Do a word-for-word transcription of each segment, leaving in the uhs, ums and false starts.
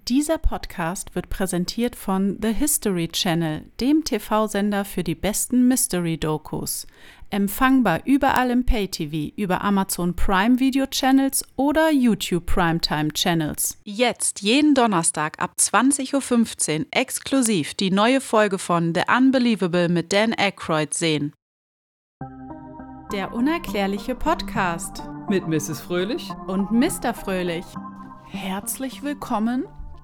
Dieser Podcast wird präsentiert von The History Channel, dem T V-Sender für die besten Mystery-Dokus. Empfangbar überall im Pay-T V, über Amazon Prime Video Channels oder YouTube Primetime Channels. Jetzt jeden Donnerstag ab zwanzig Uhr fünfzehn exklusiv die neue Folge von The Unbelievable mit Dan Aykroyd sehen. Der unerklärliche Podcast mit Misses Fröhlich und Mister Fröhlich. Herzlich willkommen,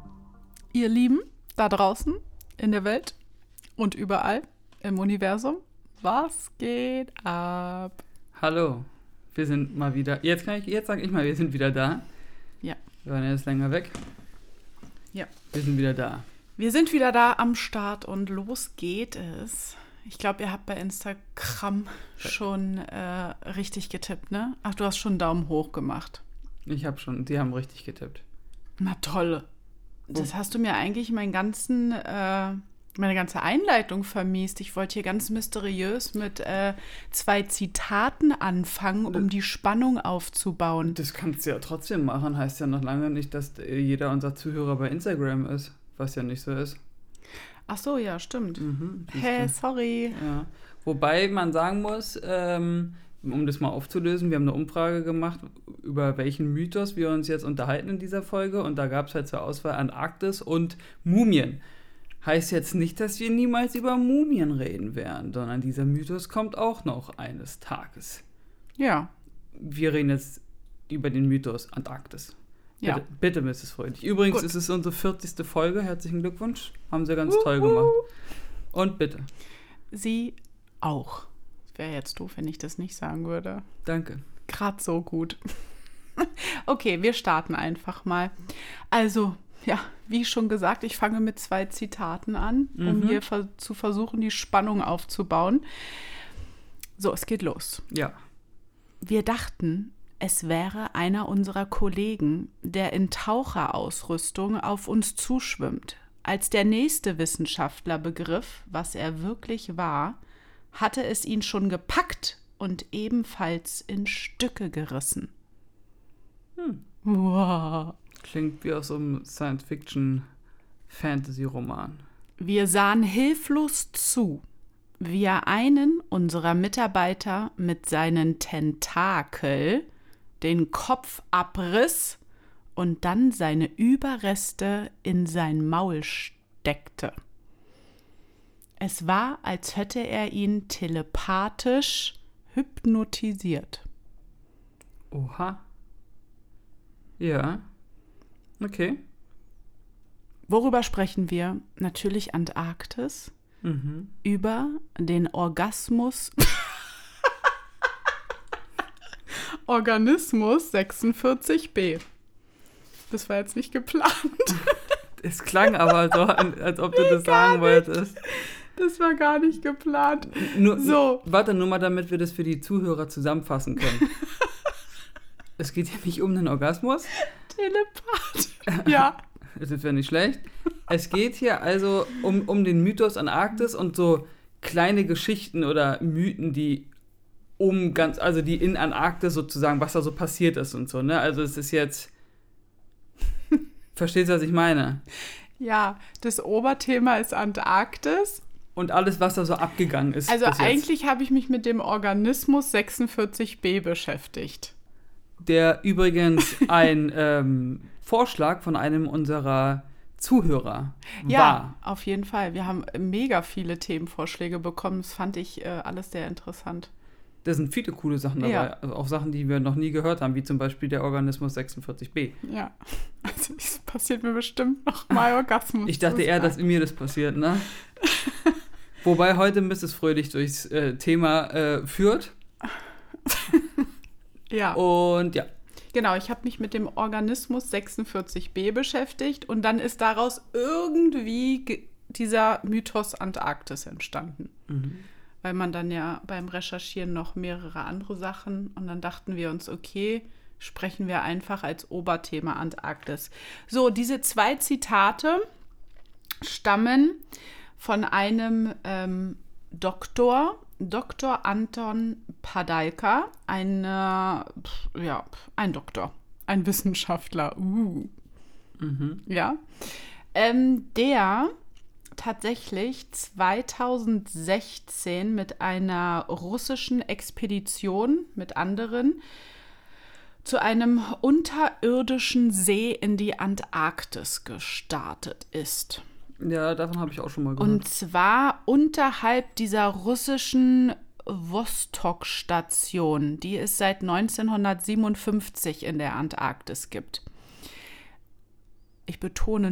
ihr Lieben, da draußen in der Welt und überall im Universum. Was geht ab? Hallo, wir sind mal wieder, jetzt kann ich, jetzt sage ich mal, wir sind wieder da. Ja. Wir waren jetzt länger weg. Ja. Wir sind wieder da. Wir sind wieder da am Start und los geht es. Ich glaube, ihr habt bei Instagram schon äh, richtig getippt, ne? Ach, du hast schon einen Daumen hoch gemacht. Ich habe schon, die haben richtig getippt. Na toll. Das hast du mir eigentlich meinen ganzen, äh, meine ganze Einleitung vermiest. Ich wollte hier ganz mysteriös mit äh, zwei Zitaten anfangen, um die Spannung aufzubauen. Das kannst du ja trotzdem machen. Heißt ja noch lange nicht, dass jeder unser Zuhörer bei Instagram ist, was ja nicht so ist. Ach so, ja, stimmt. Mhm, Hä, hey, sorry. Ja. Wobei man sagen muss, ähm, um das mal aufzulösen, wir haben eine Umfrage gemacht, über welchen Mythos wir uns jetzt unterhalten in dieser Folge. Und da gab es halt zur Auswahl Antarktis und Mumien. Heißt jetzt nicht, dass wir niemals über Mumien reden werden, sondern dieser Mythos kommt auch noch eines Tages. Ja. Wir reden jetzt über den Mythos Antarktis. Ja. Bitte, bitte Misses Fröhlich. Übrigens Gut. ist es unsere vierzigste Folge. Herzlichen Glückwunsch. Haben Sie ganz Uhu. toll gemacht. Und bitte. Sie auch. Wäre jetzt doof, wenn ich das nicht sagen würde. Danke. Gerade so gut. Okay, wir starten einfach mal. Also, ja, wie schon gesagt, ich fange mit zwei Zitaten an, um Mhm. hier ver- zu versuchen, die Spannung aufzubauen. So, es geht los. Ja. Wir dachten, es wäre einer unserer Kollegen, der in Taucherausrüstung auf uns zuschwimmt. Als der nächste Wissenschaftler begriff, was er wirklich war, hatte es ihn schon gepackt und ebenfalls in Stücke gerissen. Hm. Wow. Klingt wie aus so einem Science-Fiction-Fantasy-Roman. Wir sahen hilflos zu, wie er einen unserer Mitarbeiter mit seinen Tentakel den Kopf abriss und dann seine Überreste in sein Maul steckte. Es war, als hätte er ihn telepathisch hypnotisiert. Oha. Ja. Okay. Worüber sprechen wir? Natürlich Antarktis. Mhm. Über den Orgasmus Organismus sechsundvierzig b. Das war jetzt nicht geplant. Es klang aber so, als ob du Nee, das gar sagen wolltest. Das war gar nicht geplant. Nur, So. Warte, nur mal, damit wir das für die Zuhörer zusammenfassen können. Es geht hier nicht um den Orgasmus. Telepath. Ja. Das wäre nicht schlecht. Es geht hier also um, um den Mythos Antarktis und so kleine Geschichten oder Mythen, die um ganz, also die in Antarktis sozusagen, was da so passiert ist und so, ne? Also es ist jetzt, verstehst du, was ich meine? Ja, das Oberthema ist Antarktis. Und alles, was da so abgegangen ist. Also bis jetzt. eigentlich habe ich mich mit dem Organismus sechsundvierzig b beschäftigt. Der übrigens ein ähm, Vorschlag von einem unserer Zuhörer Ja, war. auf jeden Fall. Wir haben mega viele Themenvorschläge bekommen. Das fand ich äh, alles sehr interessant. Da sind viele coole Sachen dabei. Ja. Also auch Sachen, die wir noch nie gehört haben, wie zum Beispiel der Organismus sechsundvierzig b. Ja, also es passiert mir bestimmt noch mal Orgasmus. Ich dachte eher, dass mir das passiert, ne? Wobei heute Misses Fröhlich durchs äh, Thema äh, führt. Ja. Und ja. Genau, ich habe mich mit dem Organismus sechsundvierzig b beschäftigt und dann ist daraus irgendwie ge- dieser Mythos Antarktis entstanden. Mhm. Weil man dann ja beim Recherchieren noch mehrere andere Sachen und dann dachten wir uns, okay, sprechen wir einfach als Oberthema Antarktis. So, diese zwei Zitate stammen von einem ähm, Doktor, Doktor Anton Padalka, ein, äh, ja, ein Doktor, ein Wissenschaftler. Uh. Mhm. Ja. Ähm, der tatsächlich zweitausendsechzehn mit einer russischen Expedition mit anderen zu einem unterirdischen See in die Antarktis gestartet ist. Ja, davon habe ich auch schon mal gehört. Und zwar unterhalb dieser russischen Vostok-Station, die es seit neunzehnhundertsiebenundfünfzig in der Antarktis gibt. Ich betone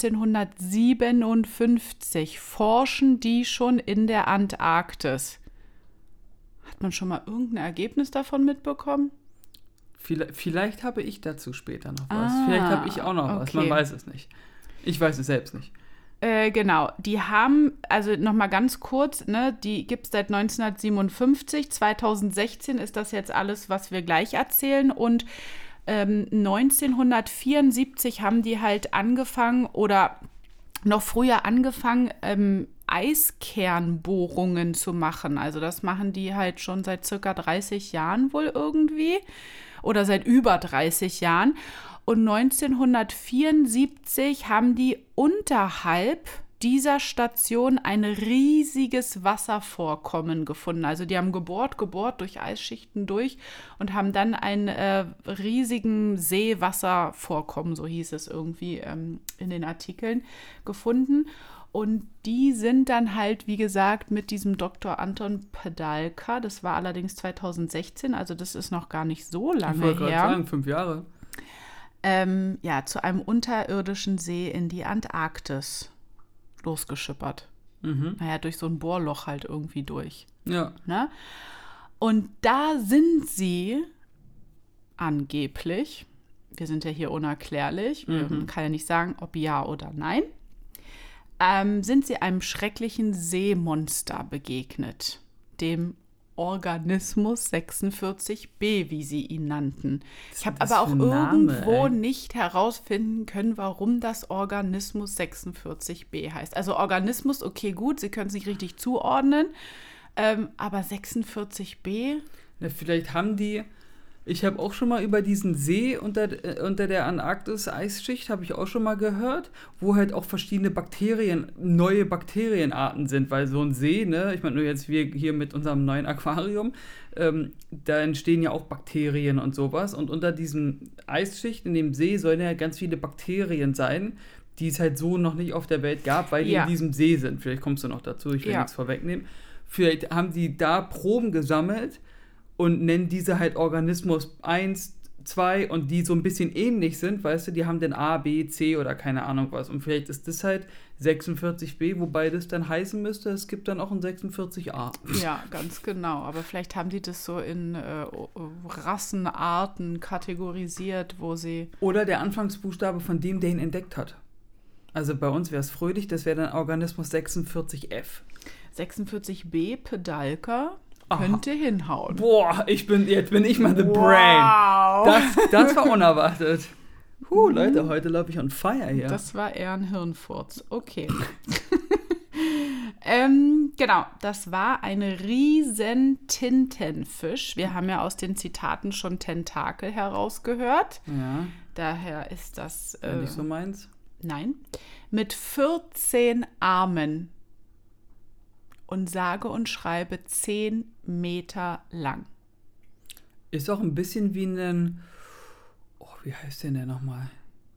neunzehnhundertsiebenundfünfzig forschen die schon in der Antarktis. Hat man schon mal irgendein Ergebnis davon mitbekommen? Vielleicht, vielleicht habe ich dazu später noch was. Ah, vielleicht habe ich auch noch was. okay. Man weiß es nicht. Ich weiß es selbst nicht. Äh, genau, die haben, also nochmal ganz kurz, ne, die gibt es seit neunzehnhundertsiebenundfünfzig, zweitausendsechzehn ist das jetzt alles, was wir gleich erzählen und ähm, neunzehnhundertvierundsiebzig haben die halt angefangen oder noch früher angefangen, ähm, Eiskernbohrungen zu machen. Also das machen die halt schon seit circa dreißig Jahren wohl irgendwie oder seit über dreißig Jahren. Und neunzehnhundertvierundsiebzig haben die unterhalb dieser Station ein riesiges Wasservorkommen gefunden. Also die haben gebohrt, gebohrt durch Eisschichten durch und haben dann einen äh, riesigen Seewasservorkommen, so hieß es irgendwie ähm, in den Artikeln, gefunden. Und die sind dann halt, wie gesagt, mit diesem Doktor Anton Pedalka, das war allerdings zweitausendsechzehn, also das ist noch gar nicht so lange Ich wollte her. gerade sagen, fünf Jahre. Ähm, ja, zu einem unterirdischen See in die Antarktis losgeschippert. Mhm. Naja, durch so ein Bohrloch halt irgendwie durch. Ja. Ne? Und da sind sie angeblich, wir sind ja hier unerklärlich, Mhm. man kann ja nicht sagen, ob ja oder nein, ähm, sind sie einem schrecklichen Seemonster begegnet, dem Organismus sechsundvierzig b, wie sie ihn nannten. Ich habe Was aber auch für ein Name, irgendwo ey. nicht herausfinden können, warum das Organismus sechsundvierzig b heißt. Also Organismus, okay, gut, sie können es nicht richtig zuordnen, ähm, aber sechsundvierzig b? Ja, vielleicht haben die, ich habe auch schon mal über diesen See unter, äh, unter der Antarktis-Eisschicht, habe ich auch schon mal gehört, wo halt auch verschiedene Bakterien, neue Bakterienarten sind, weil so ein See, ne, ich meine nur jetzt wir hier mit unserem neuen Aquarium, ähm, da entstehen ja auch Bakterien und sowas und unter diesem Eisschicht in dem See sollen ja ganz viele Bakterien sein, die es halt so noch nicht auf der Welt gab, weil die Ja. in diesem See sind. Vielleicht kommst du noch dazu, ich will Ja. nichts vorwegnehmen. Vielleicht haben die da Proben gesammelt und nennen diese halt Organismus eins, zwei und die so ein bisschen ähnlich sind, weißt du, die haben dann A, B, C oder keine Ahnung was. Und vielleicht ist das halt sechsundvierzig b, wobei das dann heißen müsste, es gibt dann auch ein sechsundvierzig a. Ja, ganz genau. Aber vielleicht haben die das so in äh, Rassenarten kategorisiert, wo sie... Oder der Anfangsbuchstabe von dem, der ihn entdeckt hat. Also bei uns wäre es Fröhlich, das wäre dann Organismus sechsundvierzig f. sechsundvierzig b, Pedalka, Aha. könnte hinhauen. Boah, ich bin, jetzt bin ich mal the Wow. brain. Das, das war unerwartet. Huh, Leute, heute laufe ich on fire hier. Das war eher ein Hirnfurz. Okay. ähm, genau, das war ein riesen Tintenfisch. Wir haben ja aus den Zitaten schon Tentakel herausgehört. Ja, Daher ist das... wäre Äh, nicht so meins. Nein. Mit vierzehn Armen und sage und schreibe zehn Meter lang. Ist auch ein bisschen wie ein, oh, wie heißt denn der nochmal?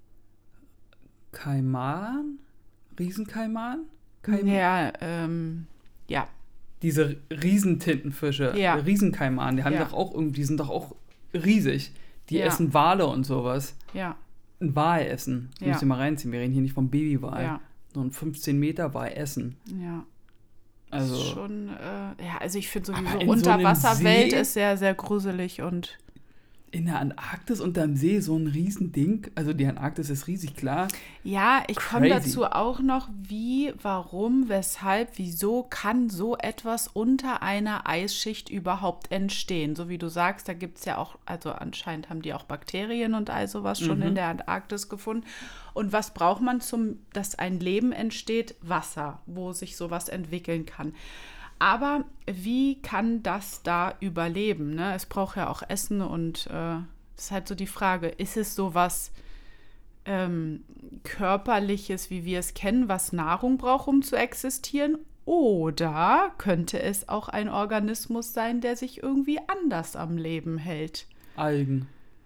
Kaiman? Riesenkaiman? Kaiman? Ja, ähm, ja. Diese Riesentintenfische, Ja. Riesenkaiman, die haben Ja. doch auch irgendwie, die sind doch auch riesig. Die Ja. essen Wale und sowas. Ja, Ein Wal essen. Das Ja. müsst ihr mal reinziehen. Wir reden hier nicht vom Babywal. ja, So ein fünfzehn Meter Wal essen. ja. Also, Ist schon, äh, ja, also ich finde Aber sowieso in so einem Unterwasserwelt See? ist sehr, sehr gruselig und in der Antarktis unterm See so ein Riesending. Also die Antarktis ist riesig, klar. ja, ich komme Crazy. dazu auch noch, wie, warum, weshalb, wieso kann so etwas unter einer Eisschicht überhaupt entstehen? So wie du sagst, da gibt es ja auch, also anscheinend haben die auch Bakterien und all sowas schon Mhm. in der Antarktis gefunden. Und was braucht man, zum, dass ein Leben entsteht? Wasser, wo sich sowas entwickeln kann. Aber wie kann das da überleben? Ne? Es braucht ja auch Essen und äh, das ist halt so die Frage, ist es sowas ähm, körperliches, wie wir es kennen, was Nahrung braucht, um zu existieren? Oder könnte es auch ein Organismus sein, der sich irgendwie anders am Leben hält? Algen.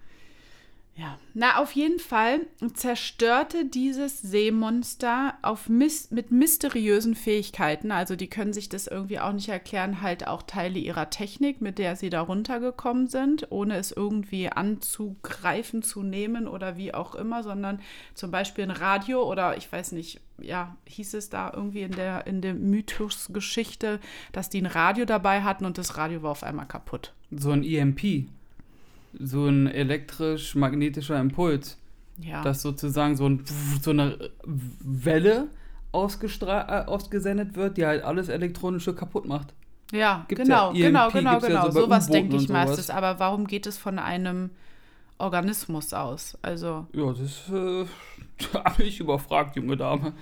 Ja, na auf jeden Fall zerstörte dieses Seemonster auf mis- mit mysteriösen Fähigkeiten, also die können sich das irgendwie auch nicht erklären, halt auch Teile ihrer Technik, mit der sie da runtergekommen sind, ohne es irgendwie anzugreifen, zu nehmen oder wie auch immer, sondern zum Beispiel ein Radio oder ich weiß nicht, ja, hieß es da irgendwie in der, in der Mythos-Geschichte, dass die ein Radio dabei hatten und das Radio war auf einmal kaputt. So ein E M P. So ein elektrisch-magnetischer Impuls, Ja. dass sozusagen so, ein, so eine Welle ausgestra- äh, ausgesendet wird, die halt alles Elektronische kaputt macht. Ja, Gibt's genau, ja. genau, E M P genau, gibt's ja genau. so bei Sowas U-Booten denke ich und sowas. meistens. Aber warum geht es von einem Organismus aus? Also, Ja, das äh, habe ich überfragt, junge Dame.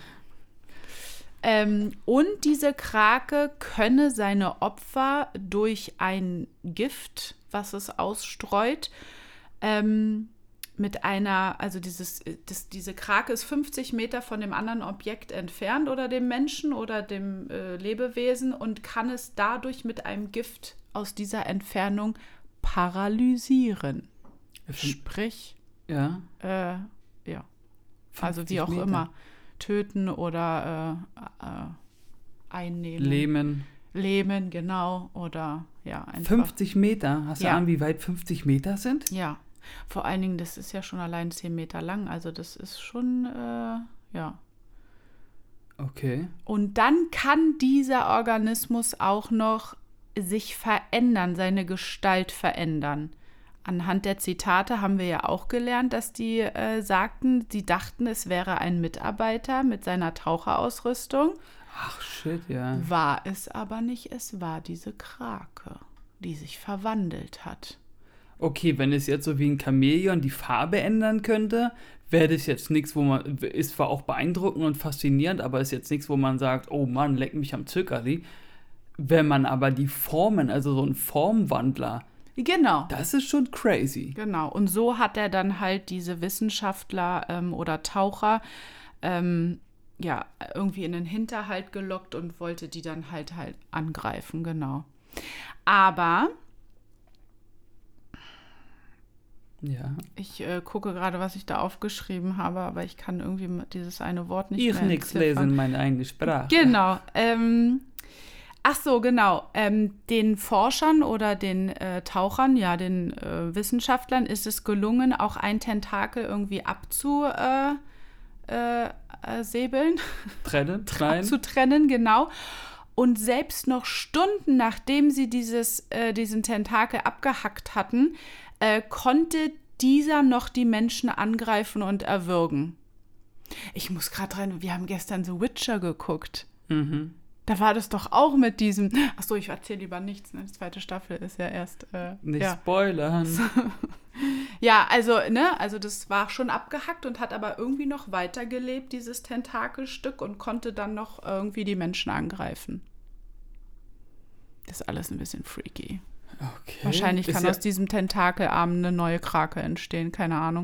ähm, und diese Krake könne seine Opfer durch ein Gift, was es ausstreut, ähm, mit einer, also dieses, das, diese Krake ist fünfzig Meter von dem anderen Objekt entfernt oder dem Menschen oder dem äh, Lebewesen und kann es dadurch mit einem Gift aus dieser Entfernung paralysieren. Sprich, Ja. äh, ja, also wie auch Meter. immer, töten oder äh, äh, einnehmen. Lähmen. Lähmen, genau, oder ja, einfach. fünfzig Meter? Hast du Ja. Ahnung, wie weit fünfzig Meter sind? Ja, vor allen Dingen, das ist ja schon allein zehn Meter lang, also das ist schon, äh, ja. Okay. Und dann kann dieser Organismus auch noch sich verändern, seine Gestalt verändern. Anhand der Zitate haben wir ja auch gelernt, dass die äh, sagten, sie dachten, es wäre ein Mitarbeiter mit seiner Taucherausrüstung. Ach, shit, ja. War es aber nicht, es war diese Krake, die sich verwandelt hat. Okay, wenn es jetzt so wie ein Chamäleon die Farbe ändern könnte, wäre das jetzt nichts, wo man, ist zwar auch beeindruckend und faszinierend, aber ist jetzt nichts, wo man sagt, oh Mann, leck mich am Zuckerli. Wenn man aber die Formen, also so ein Formwandler, Genau. das ist schon crazy. Genau, und so hat er dann halt diese Wissenschaftler ähm, oder Taucher ähm, ja, irgendwie in den Hinterhalt gelockt und wollte die dann halt halt angreifen, genau. Aber Ja. ich äh, gucke gerade, was ich da aufgeschrieben habe, aber ich kann irgendwie dieses eine Wort nicht Ich mehr nichts entziffern. lesen, meine eigene Sprache. Genau. Ähm, ach so, genau. Ähm, den Forschern oder den äh, Tauchern, ja, den äh, Wissenschaftlern ist es gelungen, auch ein Tentakel irgendwie abzusäbeln, äh, äh, säbeln, Trennen? Nein? zu trennen, genau. Und selbst noch Stunden, nachdem sie dieses, äh, diesen Tentakel abgehackt hatten, äh, konnte dieser noch die Menschen angreifen und erwürgen. Ich muss gerade rein, wir haben gestern The Witcher geguckt. Mhm. Da war das doch auch mit diesem, achso, ich erzähle lieber nichts, ne? Die zweite Staffel ist ja erst, äh, Nicht ja. spoilern. Ja, also, ne, also das war schon abgehackt und hat aber irgendwie noch weitergelebt, dieses Tentakelstück, und konnte dann noch irgendwie die Menschen angreifen. Das ist alles ein bisschen freaky. Okay. Wahrscheinlich Ist kann ja, aus diesem Tentakelarm eine neue Krake entstehen, keine Ahnung.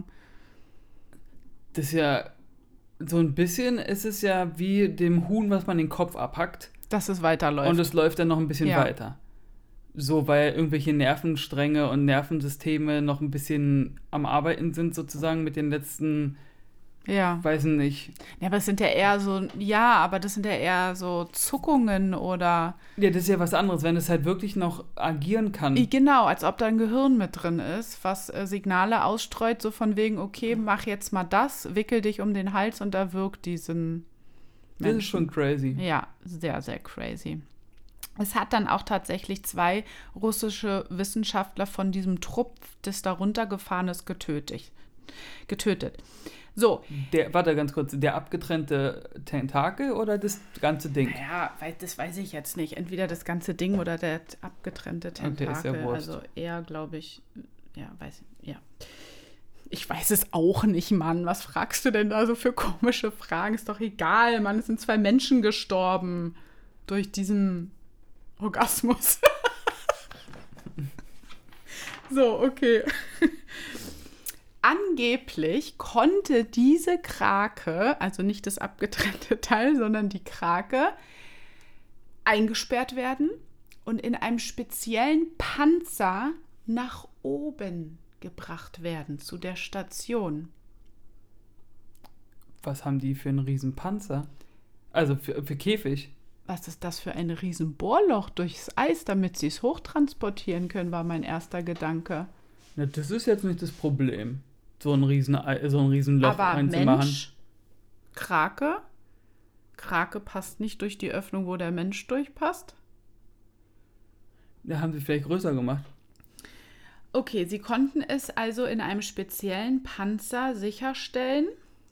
Das ist ja, so ein bisschen ist es ja wie dem Huhn, was man den Kopf abhackt. Dass es weiterläuft. Und es läuft dann noch ein bisschen Ja. weiter. So, weil irgendwelche Nervenstränge und Nervensysteme noch ein bisschen am Arbeiten sind, sozusagen mit den letzten, ja. weiß nicht. Ja, aber es sind ja eher so, ja, aber das sind ja eher so Zuckungen oder, Ja, das ist ja was anderes, wenn es halt wirklich noch agieren kann. genau, als ob da ein Gehirn mit drin ist, was äh, Signale ausstreut, so von wegen, okay, mach jetzt mal das, wickel dich um den Hals und erwürg diesen Das Menschen. ist schon crazy. Ja, sehr, sehr crazy. Es hat dann auch tatsächlich zwei russische Wissenschaftler von diesem Trupp, das da runtergefahren ist, getötet. getötet. So. Der, warte ganz kurz, der abgetrennte Tentakel oder das ganze Ding? Naja, das weiß ich jetzt nicht. Entweder das ganze Ding oder der abgetrennte Tentakel. Okay, ist ja Wurst. Also eher, glaube ich, ja, weiß ich, ja. Ich weiß es auch nicht, Mann. Was fragst du denn da so für komische Fragen? Ist doch egal, Mann. Es sind zwei Menschen gestorben durch diesen Orgasmus. So, okay. angeblich konnte diese Krake, also nicht das abgetrennte Teil, sondern die Krake, eingesperrt werden und in einem speziellen Panzer nach oben gebracht werden, zu der Station. Was haben die für einen riesen Panzer? Also für, für Käfig. Was ist das für ein riesen Bohrloch durchs Eis, damit sie es hochtransportieren können, war mein erster Gedanke. Na, das ist jetzt nicht das Problem, so ein riesen, so ein riesen Loch Aber reinzumachen. Mensch, Krake? Krake passt nicht durch die Öffnung, wo der Mensch durchpasst? Ja, haben sie vielleicht größer gemacht. Okay, sie konnten es also in einem speziellen Panzer sicherstellen.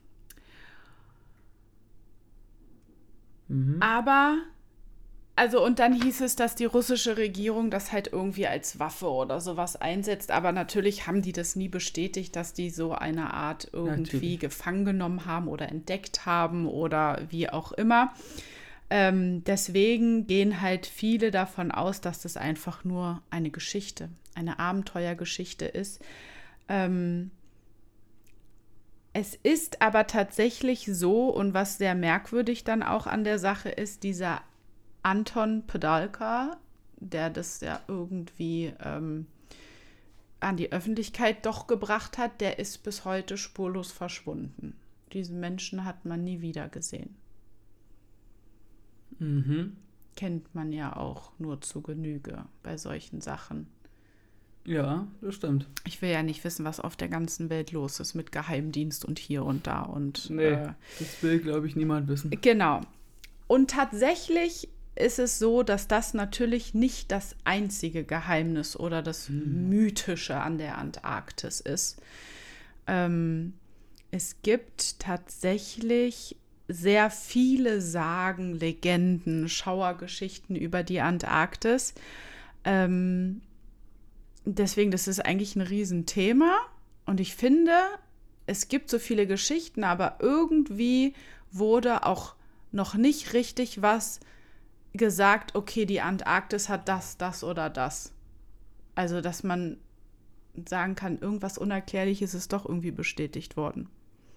Mhm. Aber, also und dann hieß es, dass die russische Regierung das halt irgendwie als Waffe oder sowas einsetzt. Aber natürlich haben die das nie bestätigt, dass die so eine Art irgendwie Natürlich. gefangen genommen haben oder entdeckt haben oder wie auch immer. Ähm, deswegen gehen halt viele davon aus, dass das einfach nur eine Geschichte, eine Abenteuergeschichte ist. Ähm, Es ist aber tatsächlich so, und was sehr merkwürdig dann auch an der Sache ist, dieser Anton Pedalka, der das ja irgendwie ähm, an die Öffentlichkeit doch gebracht hat, der ist bis heute spurlos verschwunden. Diesen Menschen hat man nie wieder gesehen. Mhm. Kennt man ja auch nur zu Genüge bei solchen Sachen. Ja, das stimmt. Ich will ja nicht wissen, was auf der ganzen Welt los ist mit Geheimdienst und hier und da. Und, Nee, äh, das will, glaube ich, niemand wissen. Genau. Und tatsächlich ist es so, dass das natürlich nicht das einzige Geheimnis oder das Hm. Mythische an der Antarktis ist. Ähm, es gibt tatsächlich sehr viele Sagen, Legenden, Schauergeschichten über die Antarktis. Ähm, deswegen, das ist eigentlich ein Riesenthema. Und ich finde, es gibt so viele Geschichten, aber irgendwie wurde auch noch nicht richtig was gesagt, okay, die Antarktis hat das, das oder das. Also, dass man sagen kann, irgendwas Unerklärliches ist doch irgendwie bestätigt worden.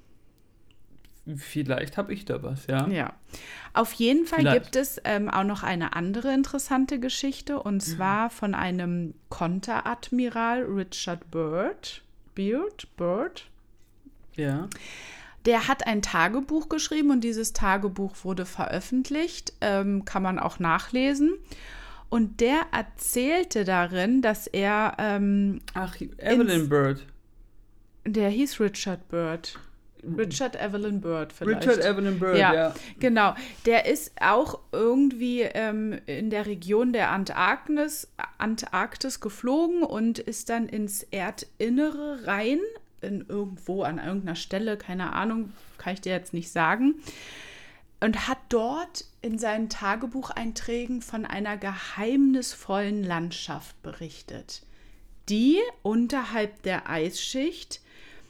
Vielleicht habe ich da was, ja. Ja. Auf jeden Fall Vielleicht. gibt es ähm, auch noch eine andere interessante Geschichte, und zwar von einem Konteradmiral Richard Byrd. Beard? Byrd? Ja. Der hat ein Tagebuch geschrieben und dieses Tagebuch wurde veröffentlicht, ähm, kann man auch nachlesen. Und der erzählte darin, dass er, ähm, Ach, Evelyn ins- Byrd. der hieß Richard Byrd. Richard Evelyn Byrd vielleicht. Richard Evelyn Byrd, Ja. ja. Genau, der ist auch irgendwie ähm, in der Region der Antarktis, Antarktis geflogen und ist dann ins Erdinnere rein, in irgendwo an irgendeiner Stelle, keine Ahnung, kann ich dir jetzt nicht sagen, und hat dort in seinen Tagebucheinträgen von einer geheimnisvollen Landschaft berichtet, die unterhalb der Eisschicht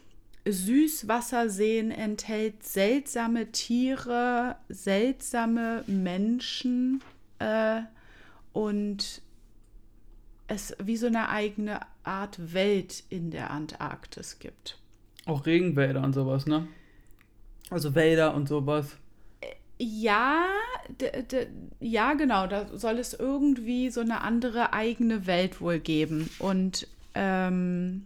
Süßwasserseen enthält, seltsame Tiere, seltsame Menschen äh, und es wie so eine eigene Art Welt in der Antarktis gibt. Auch Regenwälder und sowas, ne? Also Wälder und sowas. Ja, d- d- ja, genau, da soll es irgendwie so eine andere eigene Welt wohl geben. Und ähm,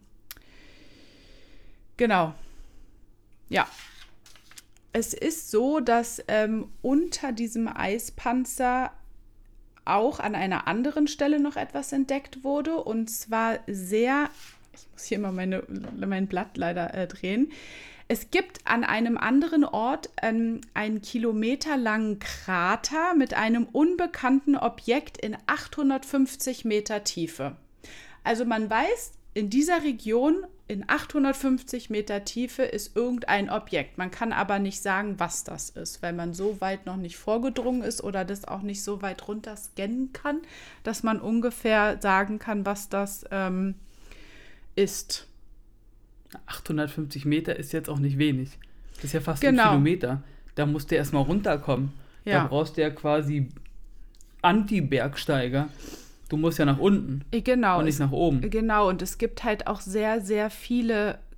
genau. Ja. Es ist so, dass ähm, unter diesem Eispanzer auch an einer anderen Stelle noch etwas entdeckt wurde. Und zwar sehr, ich muss hier mal meine, mein Blatt leider äh, drehen. Es gibt an einem anderen Ort ähm, einen kilometerlangen Krater mit einem unbekannten Objekt in achthundertfünfzig Meter Tiefe. Also man weiß, in dieser Region in achthundertfünfzig Meter Tiefe ist irgendein Objekt. Man kann aber nicht sagen, was das ist, weil man so weit noch nicht vorgedrungen ist oder das auch nicht so weit runter scannen kann, dass man ungefähr sagen kann, was das ähm, ist. achthundertfünfzig Meter ist jetzt auch nicht wenig. Das ist ja fast Genau. ein Kilometer. Da musst du erstmal runterkommen. Ja. Da brauchst du ja quasi Anti-Bergsteiger. Du musst ja nach unten Genau. und nicht nach oben. Genau, und es gibt halt auch sehr, sehr viele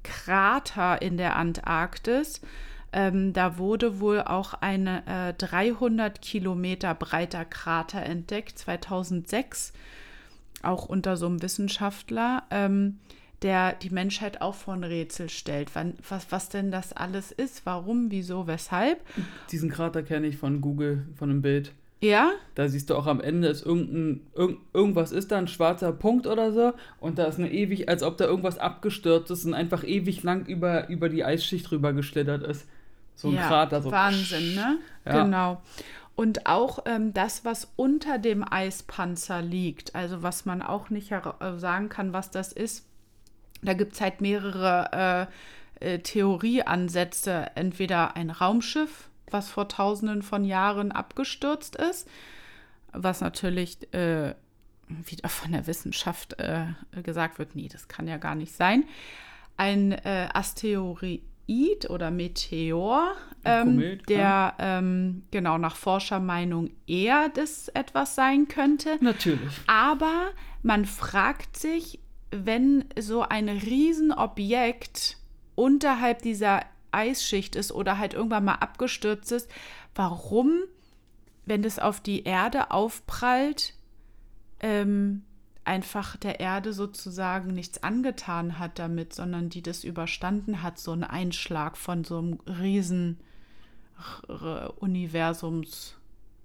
Krater in der Antarktis. Ähm, da wurde wohl auch ein äh, dreihundert Kilometer breiter Krater entdeckt, zweitausendsechs, auch unter so einem Wissenschaftler, ähm, der die Menschheit auch vor ein Rätsel stellt. Wann, was, was denn das alles ist, warum, wieso, weshalb. Diesen Krater kenne ich von Google, von einem Bild. Ja? Da siehst du auch am Ende, ist irgendein, irgend, irgendwas ist da, ein schwarzer Punkt oder so, und da ist eine ewig, als ob da irgendwas abgestürzt ist und einfach ewig lang über, über die Eisschicht rüber geschlittert ist. So ein ja, Krater. So Wahnsinn, ne? Ja. Genau. Und auch ähm, das, was unter dem Eispanzer liegt, also was man auch nicht her- sagen kann, was das ist, da gibt es halt mehrere äh, äh, Theorieansätze. Entweder ein Raumschiff, was vor tausenden von Jahren abgestürzt ist, was natürlich äh, wieder von der Wissenschaft äh, gesagt wird, nee, das kann ja gar nicht sein. Ein äh, Asteroid oder Meteor, ähm, Komet, der ähm, genau nach Forschermeinung eher das etwas sein könnte. Natürlich. Aber man fragt sich, wenn so ein Riesenobjekt unterhalb dieser Eisschicht ist oder halt irgendwann mal abgestürzt ist, warum, wenn das auf die Erde aufprallt, ähm, einfach der Erde sozusagen nichts angetan hat damit, sondern die das überstanden hat, so ein Einschlag von so einem riesen R- Universumsstein.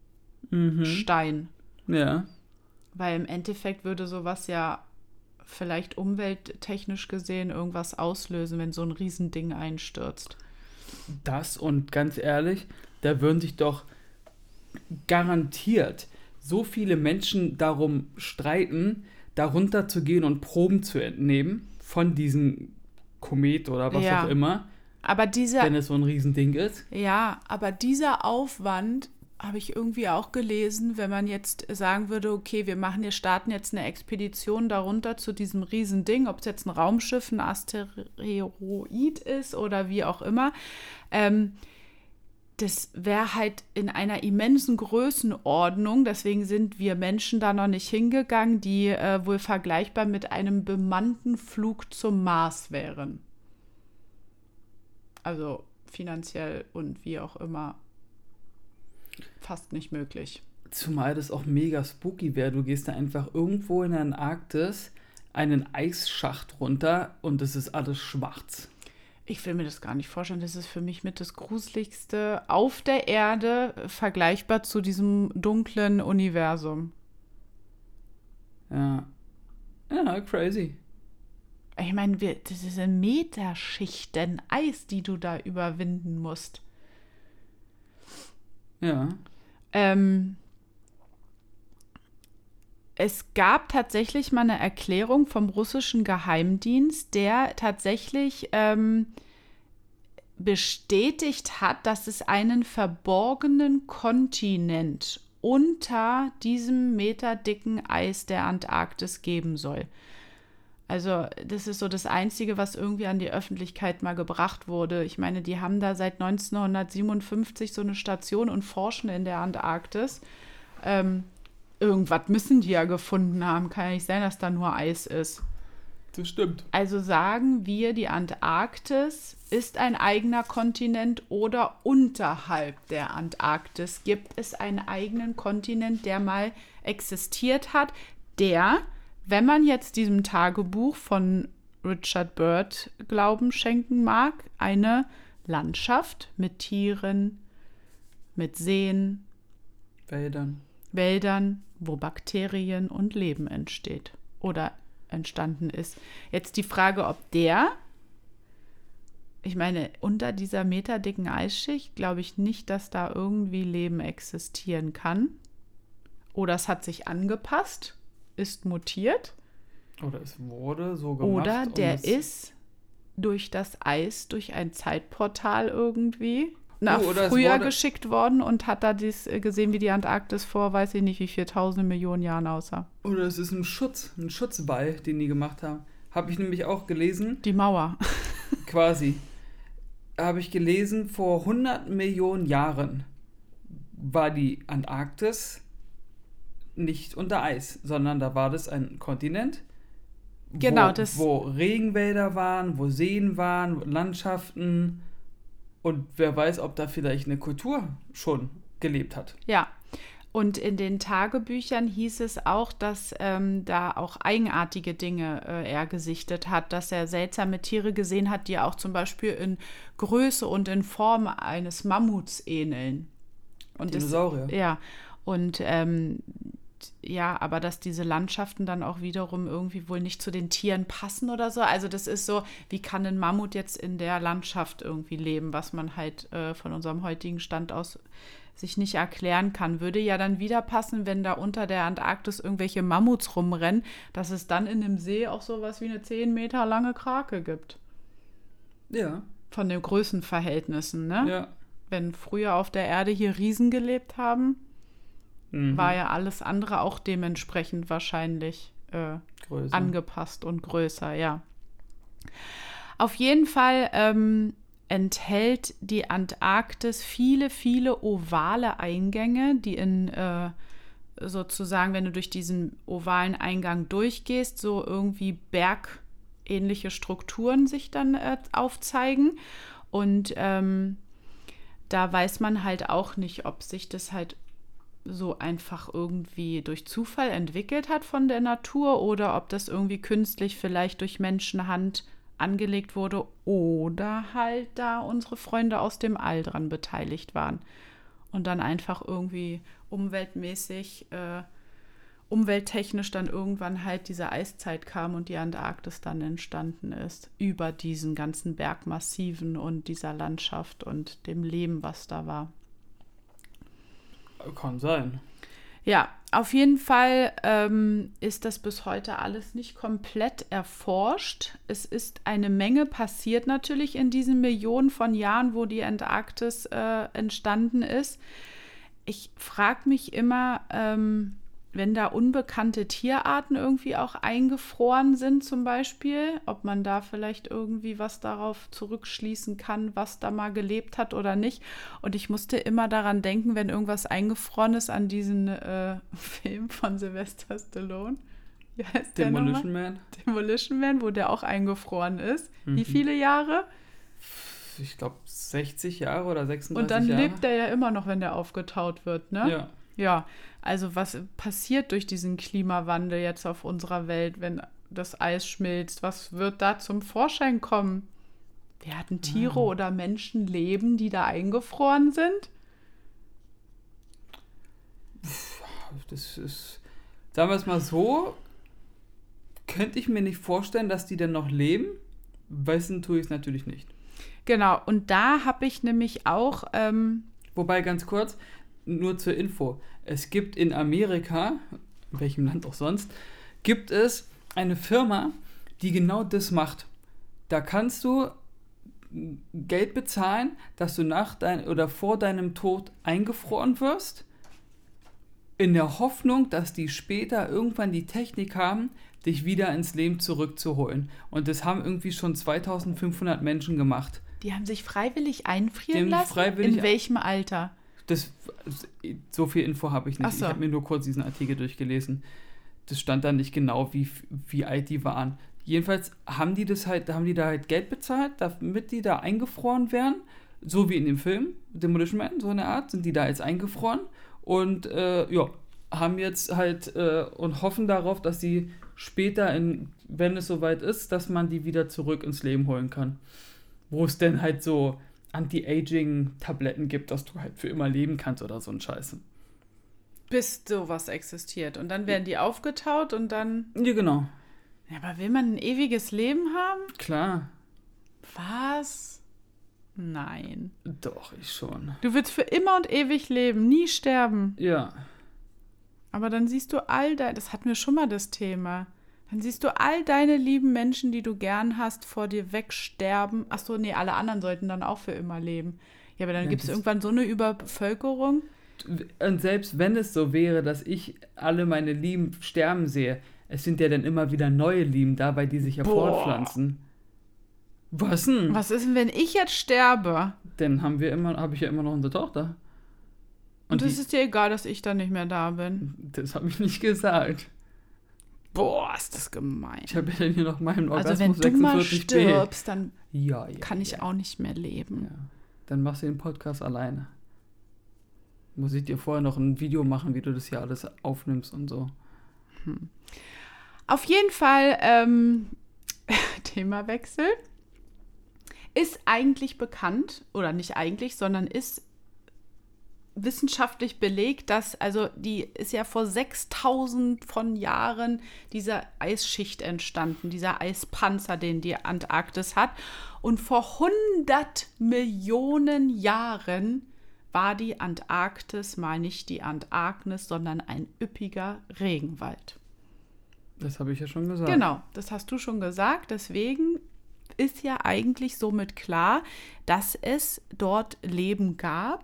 Mhm. Ja. Weil im Endeffekt würde sowas ja vielleicht umwelttechnisch gesehen irgendwas auslösen, wenn so ein Riesending einstürzt. Das, und ganz ehrlich, da würden sich doch garantiert so viele Menschen darum streiten, darunter zu gehen und Proben zu entnehmen von diesem Komet oder was Ja. auch immer, Aber dieser, wenn es so ein Riesending ist. ja, aber dieser Aufwand habe ich irgendwie auch gelesen, wenn man jetzt sagen würde, okay, wir machen hier, starten jetzt eine Expedition darunter zu diesem Riesending, ob es jetzt ein Raumschiff, ein Asteroid ist oder wie auch immer, ähm, das wäre halt in einer immensen Größenordnung, deswegen sind wir Menschen da noch nicht hingegangen, die äh, wohl vergleichbar mit einem bemannten Flug zum Mars wären. Also finanziell und wie auch immer fast nicht möglich. Zumal das auch mega spooky wäre. Du gehst da einfach irgendwo in der Antarktis einen Eisschacht runter und es ist alles schwarz. Ich will mir das gar nicht vorstellen. Das ist für mich mit das Gruseligste auf der Erde, vergleichbar zu diesem dunklen Universum. Ja. Ja, crazy. Ich meine, wir- das sind Meterschichten Eis, die du da überwinden musst. Ja. Ähm, es gab tatsächlich mal eine Erklärung vom russischen Geheimdienst, der tatsächlich ähm, bestätigt hat, dass es einen verborgenen Kontinent unter diesem meterdicken Eis der Antarktis geben soll. Also das ist so das Einzige, was irgendwie an die Öffentlichkeit mal gebracht wurde. Ich meine, die haben da seit neunzehnhundertsiebenundfünfzig so eine Station und forschen in der Antarktis. Ähm, irgendwas müssen die ja gefunden haben. Kann ja nicht sein, dass da nur Eis ist. Das stimmt. Also sagen wir, die Antarktis ist ein eigener Kontinent oder unterhalb der Antarktis gibt es einen eigenen Kontinent, der mal existiert hat, der, wenn man jetzt diesem Tagebuch von Richard Byrd Glauben schenken mag, eine Landschaft mit Tieren, mit Seen, Wäldern. Wäldern, wo Bakterien und Leben entsteht oder entstanden ist. Jetzt die Frage, ob der, ich meine, unter dieser meterdicken Eisschicht glaube ich nicht, dass da irgendwie Leben existieren kann. Oder es hat sich angepasst, ist mutiert. Oder es wurde so gemacht. Oder um der es- ist durch das Eis, durch ein Zeitportal irgendwie nach Oh, oder es früher wurde- geschickt worden und hat da dies äh, gesehen, wie die Antarktis vor, weiß ich nicht, wie viel tausende Millionen Jahren aussah. Oder es ist ein Schutz, ein Schutzwall, den die gemacht haben. Habe ich nämlich auch gelesen, Die Mauer. quasi. Habe ich gelesen, vor hundert Millionen Jahren war die Antarktis nicht unter Eis, sondern da war das ein Kontinent Genau, wo, das- wo Regenwälder waren, wo Seen waren, Landschaften. Und wer weiß, ob da vielleicht eine Kultur schon gelebt hat. Ja, und in den Tagebüchern hieß es auch, dass ähm, da auch eigenartige Dinge äh, er gesichtet hat, dass er seltsame Tiere gesehen hat, die auch zum Beispiel in Größe und in Form eines Mammuts ähneln. Und das- Dinosaurier. Ja, und ähm, ja, aber dass diese Landschaften dann auch wiederum irgendwie wohl nicht zu den Tieren passen oder so. Also das ist so, wie kann ein Mammut jetzt in der Landschaft irgendwie leben, was man halt äh, von unserem heutigen Stand aus sich nicht erklären kann. Würde ja dann wieder passen, wenn da unter der Antarktis irgendwelche Mammuts rumrennen, dass es dann in dem See auch sowas wie eine zehn Meter lange Krake gibt. Ja. Von den Größenverhältnissen, ne? Ja. Wenn früher auf der Erde hier Riesen gelebt haben, Mhm. war ja alles andere auch dementsprechend wahrscheinlich äh, Größer. angepasst und größer, ja. Auf jeden Fall ähm, enthält die Antarktis viele, viele ovale Eingänge, die in äh, sozusagen, wenn du durch diesen ovalen Eingang durchgehst, so irgendwie bergähnliche Strukturen sich dann äh, aufzeigen. Und ähm, da weiß man halt auch nicht, ob sich das halt so einfach irgendwie durch Zufall entwickelt hat von der Natur oder ob das irgendwie künstlich vielleicht durch Menschenhand angelegt wurde oder halt da unsere Freunde aus dem All dran beteiligt waren und dann einfach irgendwie umweltmäßig, äh, umwelttechnisch dann irgendwann halt diese Eiszeit kam und die Antarktis dann entstanden ist, über diesen ganzen Bergmassiven und dieser Landschaft und dem Leben, was da war. Kann sein. Ja, auf jeden Fall ähm, ist das bis heute alles nicht komplett erforscht. Es ist eine Menge passiert natürlich in diesen Millionen von Jahren, wo die Antarktis äh, entstanden ist. Ich frage mich immer, ähm, wenn da unbekannte Tierarten irgendwie auch eingefroren sind zum Beispiel, ob man da vielleicht irgendwie was darauf zurückschließen kann, was da mal gelebt hat oder nicht. Und ich musste immer daran denken, wenn irgendwas eingefroren ist, an diesen äh, Film von Sylvester Stallone. Wie heißt der Demolition nochmal? Man. Demolition Man, wo der auch eingefroren ist. Mhm. Wie viele Jahre? Ich glaube sechzig Jahre oder sechsunddreißig Und dann Jahre. lebt er ja immer noch, wenn der aufgetaut wird, ne? Ja. Ja, also was passiert durch diesen Klimawandel jetzt auf unserer Welt, wenn das Eis schmilzt? Was wird da zum Vorschein kommen? Werden Tiere Ah. oder Menschen leben, die da eingefroren sind? Das ist, sagen wir es mal so, könnte ich mir nicht vorstellen, dass die denn noch leben. Wissen tue ich es natürlich nicht. Genau, und da habe ich nämlich auch, ähm, Wobei, ganz kurz, nur zur Info, es gibt in Amerika, in welchem Land auch sonst, gibt es eine Firma, die genau das macht. Da kannst du Geld bezahlen, dass du nach dein, oder vor deinem Tod eingefroren wirst, in der Hoffnung, dass die später irgendwann die Technik haben, dich wieder ins Leben zurückzuholen. Und das haben irgendwie schon zweitausendfünfhundert Menschen gemacht. die haben sich freiwillig einfrieren Die haben lassen? freiwillig- In welchem Alter? Das, so viel Info habe ich nicht. Ach so. Ich habe mir nur kurz diesen Artikel durchgelesen. Das stand da nicht genau, wie, wie alt die waren. Jedenfalls haben die das halt, haben die da halt Geld bezahlt, damit die da eingefroren werden. So wie in dem Film Demolition Man, so eine Art, sind die da jetzt eingefroren und äh, ja, haben jetzt halt äh, und hoffen darauf, dass sie später, in, wenn es soweit ist, dass man die wieder zurück ins Leben holen kann. Wo es denn halt so Anti-Aging-Tabletten gibt, dass du halt für immer leben kannst oder so ein Scheiße. Bis sowas existiert. Und dann werden die aufgetaut und dann... Ja, genau. Ja, aber will man ein ewiges Leben haben? Klar. Was? Nein. Doch, ich schon. Du willst für immer und ewig leben, nie sterben. Ja. Aber dann siehst du all deine, das hatten wir schon mal das Thema, dann siehst du all deine lieben Menschen, die du gern hast, vor dir wegsterben. Ach so, nee, alle anderen sollten dann auch für immer leben. Ja, aber dann Ja, gibt es das- irgendwann so eine Überbevölkerung. Und selbst wenn es so wäre, dass ich alle meine Lieben sterben sehe, es sind ja dann immer wieder neue Lieben dabei, die sich ja Boah. fortpflanzen. Was denn? Was ist denn, wenn ich jetzt sterbe? Dann haben wir immer, habe ich ja immer noch unsere Tochter. Und Und es die, ist dir egal, dass ich dann nicht mehr da bin. das habe ich nicht gesagt. Boah, ist das gemein. Ich habe ja dann hier noch meinen Orgasmus also wenn du mal sechsundvierzig b. stirbst, dann ja, ja, kann ich ja. auch nicht mehr leben. Ja. Dann machst du den Podcast alleine. Muss ich dir vorher noch ein Video machen, wie du das hier alles aufnimmst und so. Hm. Auf jeden Fall, ähm, Themawechsel, ist eigentlich bekannt, oder nicht eigentlich, sondern ist wissenschaftlich belegt, dass, also die ist ja vor sechstausend von Jahren diese Eisschicht entstanden, dieser Eispanzer, den die Antarktis hat. Und vor hundert Millionen Jahren war die Antarktis mal nicht die Antarktis, sondern ein üppiger Regenwald. Das habe ich ja schon gesagt. Genau, das hast du schon gesagt. Deswegen ist ja eigentlich somit klar, dass es dort Leben gab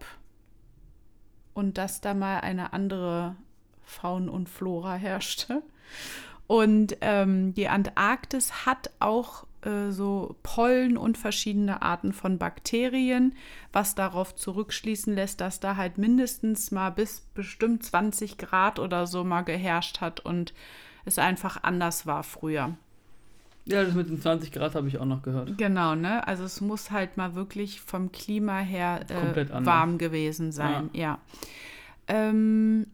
und dass da mal eine andere Faun und Flora herrschte. Und ähm, die Antarktis hat auch äh, so Pollen und verschiedene Arten von Bakterien, was darauf zurückschließen lässt, dass da halt mindestens mal bis bestimmt zwanzig Grad oder so mal geherrscht hat und es einfach anders war früher. Ja, das mit den zwanzig Grad habe ich auch noch gehört. Genau, ne? Also es muss halt mal wirklich vom Klima her Komplett äh, anders. warm gewesen sein. Ja. ja. Ähm,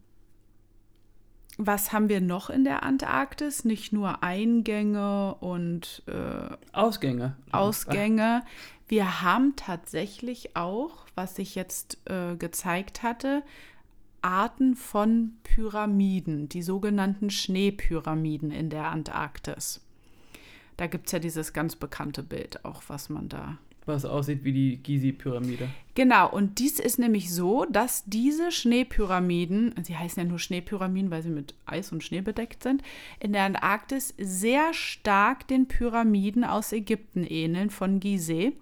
was haben wir noch in der Antarktis? Nicht nur Eingänge und äh, Ausgänge. Ausgänge. Wir haben tatsächlich auch, was sich jetzt äh, gezeigt hatte, Arten von Pyramiden, die sogenannten Schneepyramiden in der Antarktis. Da gibt es ja dieses ganz bekannte Bild auch, was man da... Was aussieht wie die Gizi-Pyramide. Genau, und dies ist nämlich so, dass diese Schneepyramiden, sie heißen ja nur Schneepyramiden, weil sie mit Eis und Schnee bedeckt sind, in der Antarktis sehr stark den Pyramiden aus Ägypten ähneln, von Gizeh.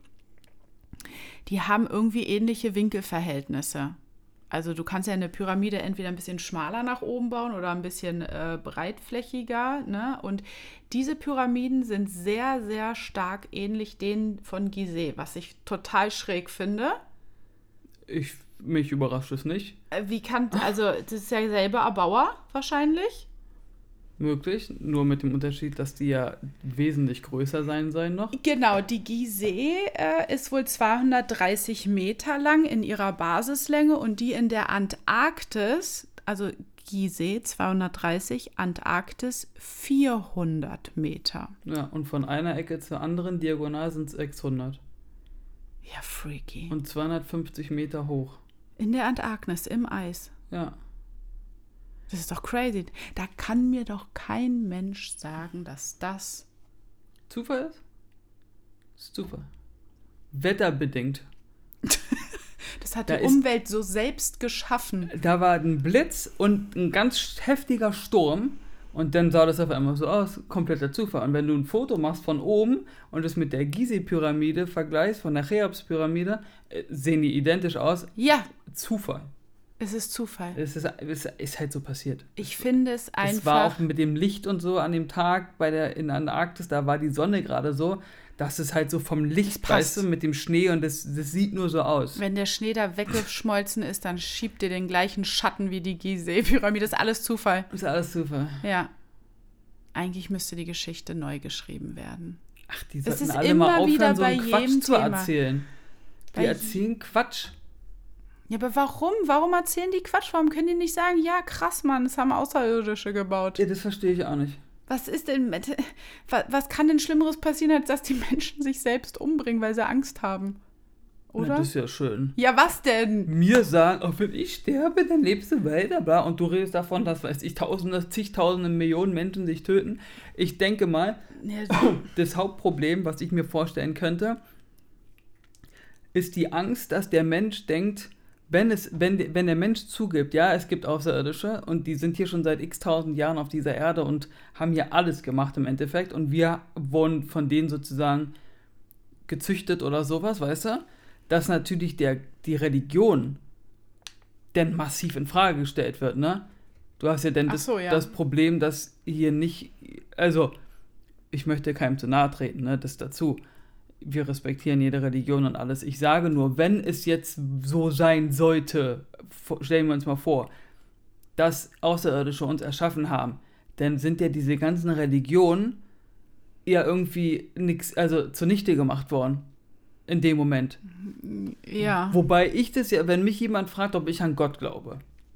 Die haben irgendwie ähnliche Winkelverhältnisse. Also du kannst ja eine Pyramide entweder ein bisschen schmaler nach oben bauen oder ein bisschen äh, breitflächiger, ne? Und diese Pyramiden sind sehr, sehr stark ähnlich denen von Gizeh, was ich total schräg finde. Ich, mich überrascht es nicht. Äh, wie kann, also das ist ja selber Erbauer wahrscheinlich. Möglich, nur mit dem Unterschied, dass die ja wesentlich größer sein sollen noch. Genau, die Gizeh äh, ist wohl zweihundertdreißig Meter lang in ihrer Basislänge und die in der Antarktis, also Gizeh zweihundertdreißig, Antarktis vierhundert Meter. Ja, und von einer Ecke zur anderen diagonal sind es sechshundert. Ja, freaky. Und zweihundertfünfzig Meter hoch. In der Antarktis, im Eis. Ja. Das ist doch crazy. Da kann mir doch kein Mensch sagen, dass das Zufall ist? Das ist Zufall. Wetterbedingt. Das hat Da die ist- Umwelt so selbst geschaffen. Da war ein Blitz und ein ganz heftiger Sturm und dann sah das auf einmal so aus, kompletter Zufall. Und wenn du ein Foto machst von oben und es mit der Gizeh-Pyramide vergleichst, von der Cheops-Pyramide, äh, sehen die identisch aus. Ja, Zufall. es ist Zufall. Es ist, es ist halt so passiert. Ich finde es Es war einfach... auch mit dem Licht und so an dem Tag bei der, in der Antarktis, da war die Sonne gerade so, dass es halt so vom Licht, passt. weißt du, mit dem Schnee und das, das sieht nur so aus. Wenn der Schnee da weggeschmolzen ist, dann schiebt ihr den gleichen Schatten wie die Gizeh-Pyramide. Das ist alles Zufall. Das ist alles Zufall. Ja. Eigentlich müsste die Geschichte neu geschrieben werden. Ach, die Das sollten ist alle mal immer wieder aufhören, so einen bei Quatsch jedem zu Thema. erzählen. Die Bei- erzählen Quatsch. Ja, aber warum? Warum erzählen die Quatsch? Warum können die nicht sagen, ja, krass, Mann, das haben Außerirdische gebaut? Ja, das verstehe ich auch nicht. Was ist denn mit, was, was kann denn Schlimmeres passieren, als dass die Menschen sich selbst umbringen, weil sie Angst haben? Na, Oder? das ist ja schön. Ja, was denn? Mir sagen, oh, wenn ich sterbe, dann lebst du weiter, bla. Und du redest davon, dass, weiß ich, Tausende, zigtausende, Millionen Menschen sich töten. Ich denke mal, Ja, das Hauptproblem, was ich mir vorstellen könnte, ist die Angst, dass der Mensch denkt, wenn, es, wenn, wenn der Mensch zugibt, ja, es gibt Außerirdische und die sind hier schon seit x tausend Jahren auf dieser Erde und haben hier alles gemacht im Endeffekt und wir wurden von denen sozusagen gezüchtet oder sowas, weißt du, dass natürlich der, die Religion denn massiv in Frage gestellt wird, ne? Du hast ja dann Ach das, so, ja. das Problem, dass hier nicht, also ich möchte keinem zu nahe treten, ne, das dazu. Wir respektieren jede Religion und alles. Ich sage nur, wenn es jetzt so sein sollte, vor- stellen wir uns mal vor, dass Außerirdische uns erschaffen haben, dann sind ja diese ganzen Religionen ja irgendwie nix, also zunichte gemacht worden. In dem Moment. Ja. Wobei ich das ja, wenn mich jemand fragt, ob ich an Gott glaube,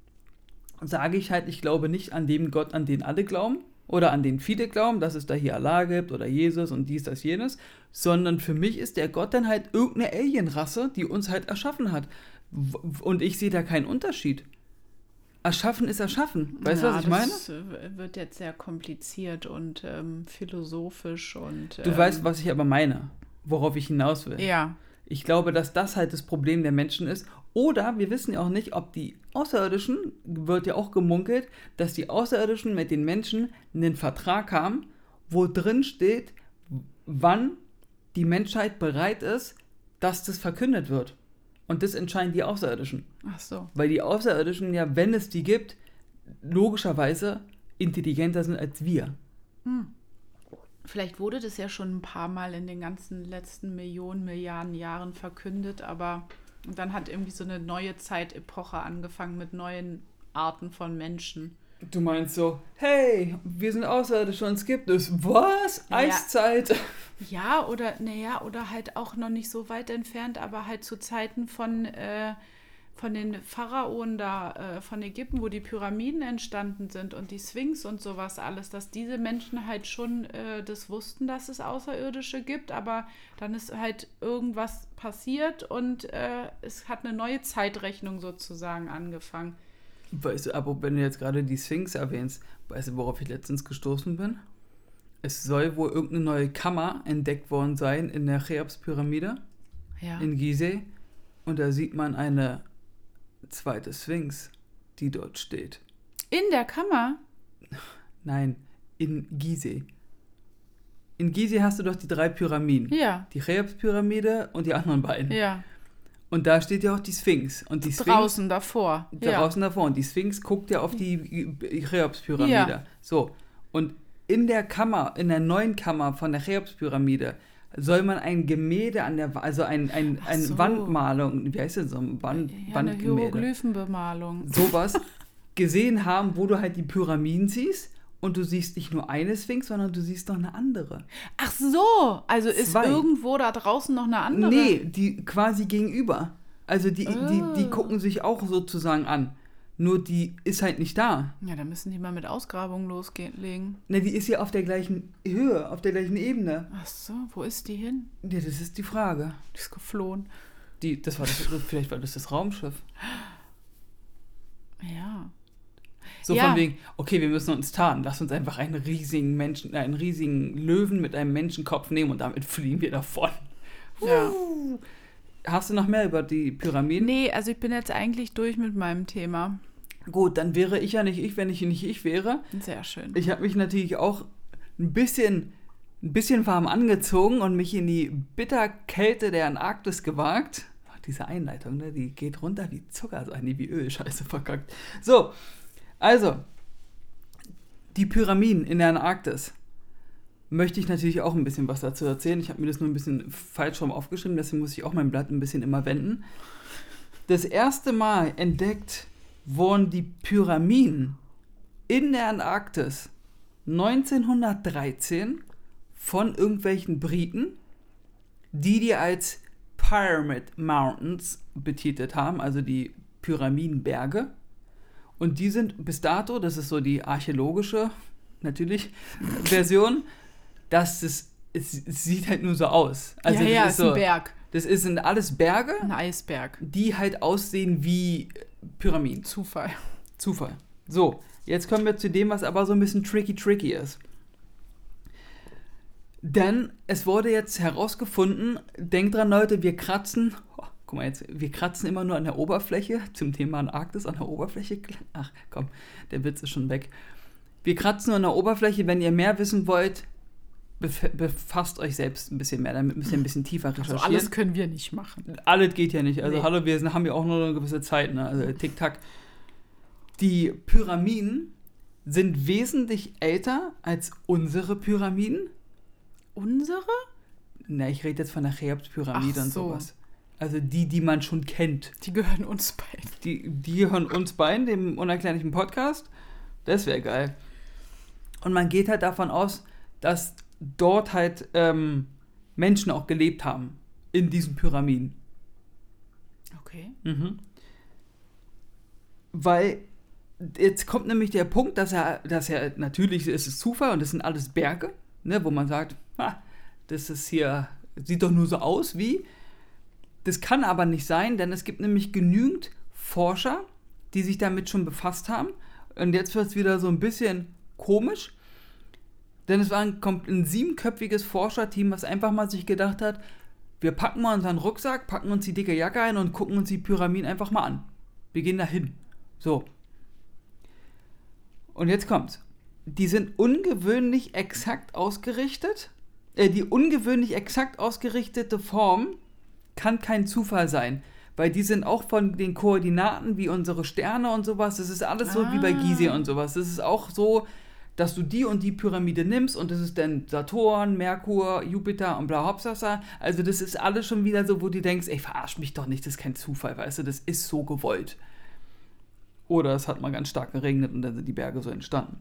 sage ich halt, ich glaube nicht an den Gott, an den alle glauben oder an den viele glauben, dass es da hier Allah gibt oder Jesus und dies, das, jenes, sondern für mich ist der Gott dann halt irgendeine Alienrasse, die uns halt erschaffen hat. Und ich sehe da keinen Unterschied. Erschaffen ist erschaffen. Weißt du, ja, was ich meine? Das wird jetzt sehr kompliziert und ähm, philosophisch und. Du ähm, weißt, was ich aber meine, worauf ich hinaus will. Ja. Ich glaube, dass das halt das Problem der Menschen ist. Oder wir wissen ja auch nicht, ob die Außerirdischen, wird ja auch gemunkelt, dass die Außerirdischen mit den Menschen einen Vertrag haben, wo drin steht, wann die Menschheit bereit ist, dass das verkündet wird. Und das entscheiden die Außerirdischen. Ach so. Weil die Außerirdischen ja, wenn es die gibt, logischerweise intelligenter sind als wir. Hm. Vielleicht wurde das ja schon ein paar Mal in den ganzen letzten Millionen, Milliarden Jahren verkündet, aber dann hat irgendwie so eine neue Zeitepoche angefangen mit neuen Arten von Menschen. Du meinst so, hey, wir sind Außerirdische und es gibt es. Was? Ja. Eiszeit? Ja, oder naja, oder halt auch noch nicht so weit entfernt, aber halt zu Zeiten von, äh, von den Pharaonen da, äh, von Ägypten, wo die Pyramiden entstanden sind und die Sphinx und sowas alles, dass diese Menschen halt schon äh, das wussten, dass es Außerirdische gibt, aber dann ist halt irgendwas passiert und äh, es hat eine neue Zeitrechnung sozusagen angefangen. Weißt du, aber wenn du jetzt gerade die Sphinx erwähnst, weißt du, worauf ich letztens gestoßen bin? Es soll wohl irgendeine neue Kammer entdeckt worden sein in der Cheops-Pyramide Ja. in Gizeh. Und da sieht man eine zweite Sphinx, die dort steht. In der Kammer? Nein, in Gizeh. In Gizeh hast du doch die drei Pyramiden. Ja. Die Cheops-Pyramide und die anderen beiden. Ja. Und da steht ja auch die Sphinx. Und die Sphinx Draußen davor. draußen ja. davor. Und die Sphinx guckt ja auf die Cheops-Pyramide. Ja. So. Und in der Kammer, in der neuen Kammer von der Cheops-Pyramide soll man ein Gemälde an der, also ein, ein, Ach eine so. Wandmalung, wie heißt das so, ein Wand, Ja, eine Wandgemälde, Hieroglyphenbemalung. sowas gesehen haben, wo du halt die Pyramiden siehst und du siehst nicht nur eine Sphinx, sondern du siehst noch eine andere. Ach so, also ist Zwei. irgendwo da draußen noch eine andere? Nee, die quasi gegenüber. Also die, Oh. die, die gucken sich auch sozusagen an. Nur die ist halt nicht da. Ja, dann müssen die mal mit Ausgrabungen loslegen. Ne, die ist ja auf der gleichen Höhe, auf der gleichen Ebene. Ach so, wo ist die hin? Ja, das ist die Frage. Die ist geflohen. Die, das war das, vielleicht war das das Raumschiff. Ja. So Ja. von wegen, okay, wir müssen uns tarnen. Lass uns einfach einen riesigen Menschen, einen riesigen Löwen mit einem Menschenkopf nehmen und damit fliehen wir davon. Ja. Uh. Hast du noch mehr über die Pyramiden? Nee, also ich bin jetzt eigentlich durch mit meinem Thema. Gut, dann wäre ich ja nicht ich, wenn ich nicht ich wäre. Sehr schön. Ich habe mich natürlich auch ein bisschen, ein bisschen warm angezogen und mich in die Bitterkälte der Antarktis gewagt. Ach, diese Einleitung, ne, die geht runter wie Zucker, so nee, wie Öl, scheiße, verkackt. So, also, die Pyramiden in der Antarktis. Möchte ich natürlich auch ein bisschen was dazu erzählen. Ich habe mir das nur ein bisschen falsch rum aufgeschrieben, deswegen muss ich auch mein Blatt ein bisschen immer wenden. Das erste Mal entdeckt wurden die Pyramiden in der Antarktis neunzehnhundertdreizehn von irgendwelchen Briten, die die als Pyramid Mountains betitelt haben, also die Pyramidenberge. Und die sind bis dato, das ist so die archäologische, natürlich, Version, dass es, es, es sieht halt nur so aus. Also ja, das ja, ist ist so, ein Berg. Das ist, sind alles Berge, Ein Eisberg. die halt aussehen wie Pyramiden. Zufall. Zufall. So, jetzt kommen wir zu dem, was aber so ein bisschen tricky tricky ist. Denn es wurde jetzt herausgefunden, denkt dran Leute, wir kratzen, oh, guck mal jetzt, wir kratzen immer nur an der Oberfläche, zum Thema Antarktis, an der Oberfläche, ach komm, der Witz ist schon weg. Wir kratzen nur an der Oberfläche, wenn ihr mehr wissen wollt, bef- befasst euch selbst ein bisschen mehr, damit müsst ihr ein bisschen tiefer recherchieren. Also alles können wir nicht machen. Alles geht ja nicht. Also Nee. hallo, wir sind, haben ja auch nur eine gewisse Zeit, ne? Also Tick-Tack. Die Pyramiden sind wesentlich älter als unsere Pyramiden. Unsere? Na, ich rede jetzt von der Cheops-Pyramide Ach und so. sowas. Also die, die man schon kennt. Die gehören uns beiden. Die, die hören uns beiden, dem unerklärlichen Podcast. Das wäre geil. Und man geht halt davon aus, dass dort halt ähm, Menschen auch gelebt haben. In diesen Pyramiden. Okay. Mhm. Weil jetzt kommt nämlich der Punkt, dass er, dass er natürlich ist es Zufall und das sind alles Berge, ne, wo man sagt, ha, das ist hier, sieht doch nur so aus wie. Das kann aber nicht sein, denn es gibt nämlich genügend Forscher, die sich damit schon befasst haben. Und jetzt wird es wieder so ein bisschen komisch, denn es war ein, ein siebenköpfiges Forscherteam, was einfach mal sich gedacht hat, wir packen mal unseren Rucksack, packen uns die dicke Jacke ein und gucken uns die Pyramiden einfach mal an. Wir gehen da hin. So. Und jetzt kommt's. Die sind ungewöhnlich exakt ausgerichtet. Äh, die ungewöhnlich exakt ausgerichtete Form kann kein Zufall sein. Weil die sind auch von den Koordinaten wie unsere Sterne und sowas. Das ist alles so ah. wie bei Gizeh und sowas. Das ist auch so, dass du die und die Pyramide nimmst und das ist dann Saturn, Merkur, Jupiter und bla Hopsasa. Also das ist alles schon wieder so, wo du denkst, ey, verarsch mich doch nicht, das ist kein Zufall, weißt du, das ist so gewollt. Oder es hat mal ganz stark geregnet und dann sind die Berge so entstanden.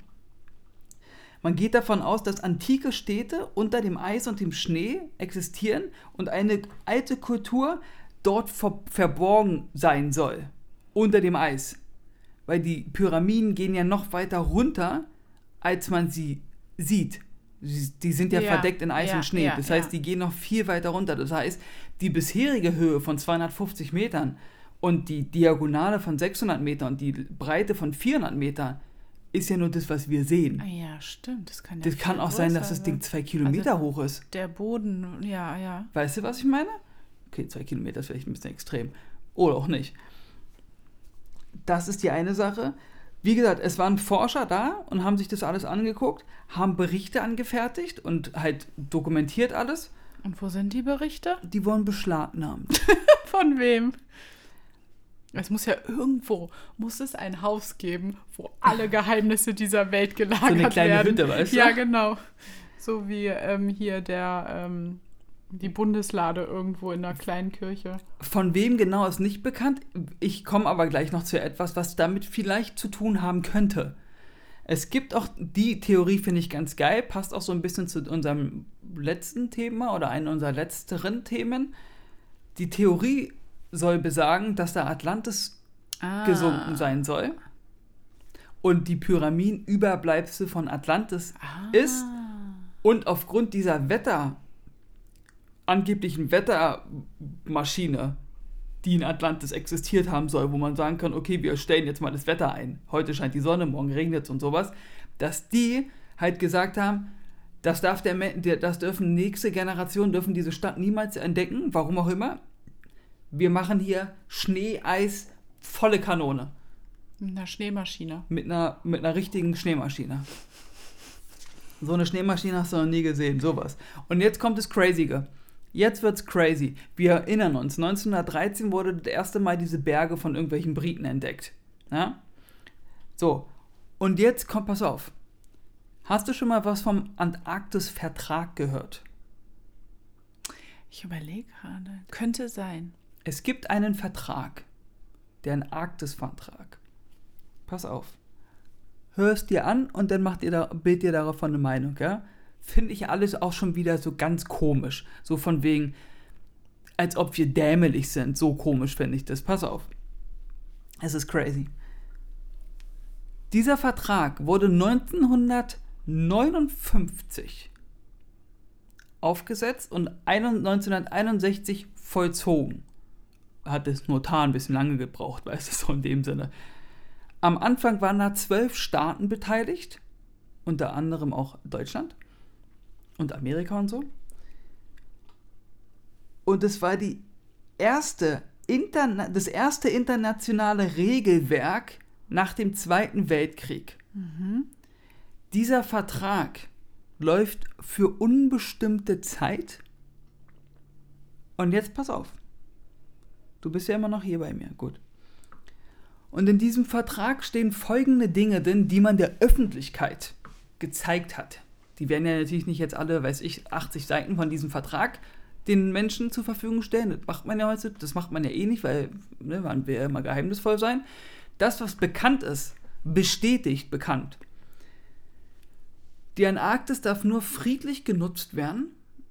Man geht davon aus, dass antike Städte unter dem Eis und dem Schnee existieren und eine alte Kultur dort ver- verborgen sein soll, unter dem Eis. Weil die Pyramiden gehen ja noch weiter runter, als man sie sieht. Die sind ja, ja verdeckt in Eis ja, und Schnee. Ja, das heißt, ja. die gehen noch viel weiter runter. Das heißt, die bisherige Höhe von zweihundertfünfzig Metern und die Diagonale von sechshundert Metern und die Breite von vierhundert Metern ist ja nur das, was wir sehen. Ah ja, stimmt. Das kann, ja das kann auch sein, dass das Ding zwei Kilometer also hoch ist. Der Boden, ja, ja. Weißt du, was ich meine? Okay, zwei Kilometer ist vielleicht ein bisschen extrem. Oder auch nicht. Das ist die eine Sache. Wie gesagt, es waren Forscher da und haben sich das alles angeguckt, haben Berichte angefertigt und halt dokumentiert alles. Und wo sind die Berichte? Die wurden beschlagnahmt. Von wem? Es muss ja irgendwo, muss es ein Haus geben, wo alle Geheimnisse dieser Welt gelagert werden. So eine kleine werden. Hütte, weißt du? Ja, genau. So wie ähm, hier der, ähm, die Bundeslade irgendwo in einer kleinen Kirche. Von wem genau ist nicht bekannt. Ich komme aber gleich noch zu etwas, was damit vielleicht zu tun haben könnte. Es gibt auch, die Theorie finde ich ganz geil, passt auch so ein bisschen zu unserem letzten Thema oder einem unserer letzteren Themen. Die Theorie soll besagen, dass der Atlantis ah. gesunken sein soll und die Pyramiden Überbleibsel von Atlantis ah. ist und aufgrund dieser Wetter angeblichen Wettermaschine, die in Atlantis existiert haben soll, wo man sagen kann, okay, wir stellen jetzt mal das Wetter ein. Heute scheint die Sonne, morgen regnet es und sowas. Dass die halt gesagt haben, das darf der, der das dürfen nächste Generationen dürfen diese Stadt niemals entdecken, warum auch immer. Wir machen hier Schnee, Eis, volle Kanone. Mit einer Schneemaschine. Mit einer, mit einer richtigen Schneemaschine. So eine Schneemaschine hast du noch nie gesehen, sowas. Und jetzt kommt das Crazige. Jetzt wird's crazy. Wir erinnern uns, neunzehnhundertdreizehn wurde das erste Mal diese Berge von irgendwelchen Briten entdeckt. Ja? So, und jetzt kommt, pass auf. Hast du schon mal was vom Antarktis-Vertrag gehört? Ich überlege gerade. Könnte sein. Es gibt einen Vertrag. Der Antarktis-Vertrag. Pass auf. Hör es dir an und dann macht ihr da, bild dir davon eine Meinung, ja? Finde ich alles auch schon wieder so ganz komisch. So von wegen, als ob wir dämlich sind. So komisch finde ich das. Pass auf. Es ist crazy. Dieser Vertrag wurde neunzehnhundertneunundfünfzig aufgesetzt und neunzehnhunderteinundsechzig vollzogen. Hat das Notar ein bisschen lange gebraucht, weißt du, so in dem Sinne. Am Anfang waren da zwölf Staaten beteiligt, unter anderem auch Deutschland und Amerika und so. Und es war die erste Interna- das erste internationale Regelwerk nach dem Zweiten Weltkrieg. Mhm. Dieser Vertrag läuft für unbestimmte Zeit. Und jetzt pass auf. Du bist ja immer noch hier bei mir. Gut. Und in diesem Vertrag stehen folgende Dinge drin, die man der Öffentlichkeit gezeigt hat. Die werden ja natürlich nicht jetzt alle, weiß ich, achtzig Seiten von diesem Vertrag den Menschen zur Verfügung stellen. Das macht man ja heute, das macht man ja eh nicht, weil ne, man will ja immer geheimnisvoll sein. Das, was bekannt ist, bestätigt bekannt. Die Antarktis darf nur friedlich genutzt werden.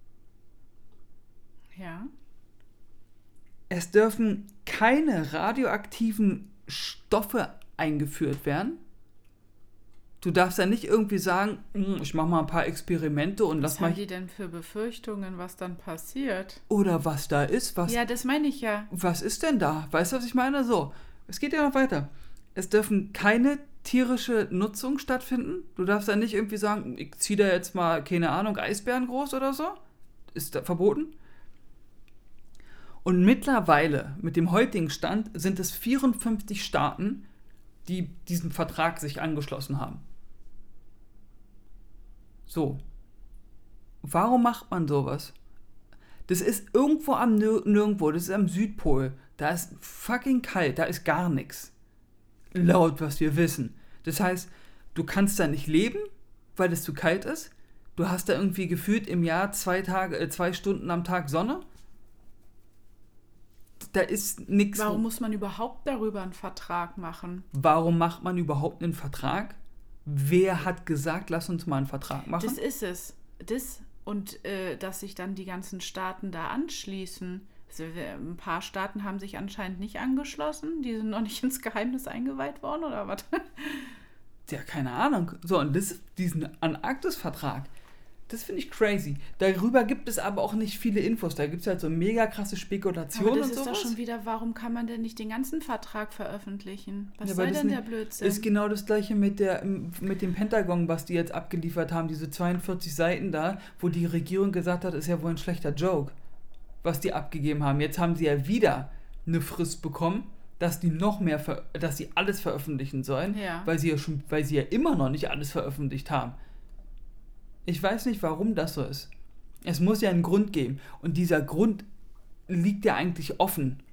Ja. Es dürfen keine radioaktiven Stoffe eingeführt werden. Du darfst ja nicht irgendwie sagen, ich mache mal ein paar Experimente und lass Was mal... haben die denn für Befürchtungen, was dann passiert? Oder was da ist. Was, Ja, das meine ich ja. was ist denn da? Weißt du, was ich meine? So, es geht ja noch weiter. Es dürfen keine tierische Nutzung stattfinden. Du darfst ja nicht irgendwie sagen, ich ziehe da jetzt mal, keine Ahnung, Eisbären groß oder so. Ist da verboten. Und mittlerweile, mit dem heutigen Stand, sind es vierundfünfzig Staaten, die diesen Vertrag sich angeschlossen haben. So. Warum macht man sowas? Das ist irgendwo am Nir- Nirgendwo, das ist am Südpol. Da ist fucking kalt, da ist gar nichts. Laut, was wir wissen. Das heißt, du kannst da nicht leben, weil es zu kalt ist. Du hast da irgendwie gefühlt im Jahr zwei Tage, äh, zwei Stunden am Tag Sonne. Da ist nichts. Warum muss man überhaupt darüber einen Vertrag machen? Warum macht man überhaupt einen Vertrag? Wer hat gesagt, lass uns mal einen Vertrag machen? Das ist es. Das und äh, dass sich dann die ganzen Staaten da anschließen. Also, ein paar Staaten haben sich anscheinend nicht angeschlossen. Die sind noch nicht ins Geheimnis eingeweiht worden, oder was? Ja, keine Ahnung. So, und das, diesen Antarktis-Vertrag, das finde ich crazy. Darüber gibt es aber auch nicht viele Infos. Da gibt es halt so mega krasse Spekulationen Aber das und ist sowas. doch schon wieder, warum kann man denn nicht den ganzen Vertrag veröffentlichen? Was Ja, soll weil das denn nicht- der Blödsinn? Ist genau das gleiche mit, der, mit dem Pentagon, was die jetzt abgeliefert haben, diese zweiundvierzig Seiten da, wo die Regierung gesagt hat, ist ja wohl ein schlechter Joke, was die abgegeben haben. Jetzt haben sie ja wieder eine Frist bekommen, dass die noch mehr, ver- dass sie alles veröffentlichen sollen, Ja. weil sie ja schon, weil sie ja immer noch nicht alles veröffentlicht haben. Ich weiß nicht, warum das so ist. Es muss ja einen Grund geben. Und dieser Grund liegt ja eigentlich offen.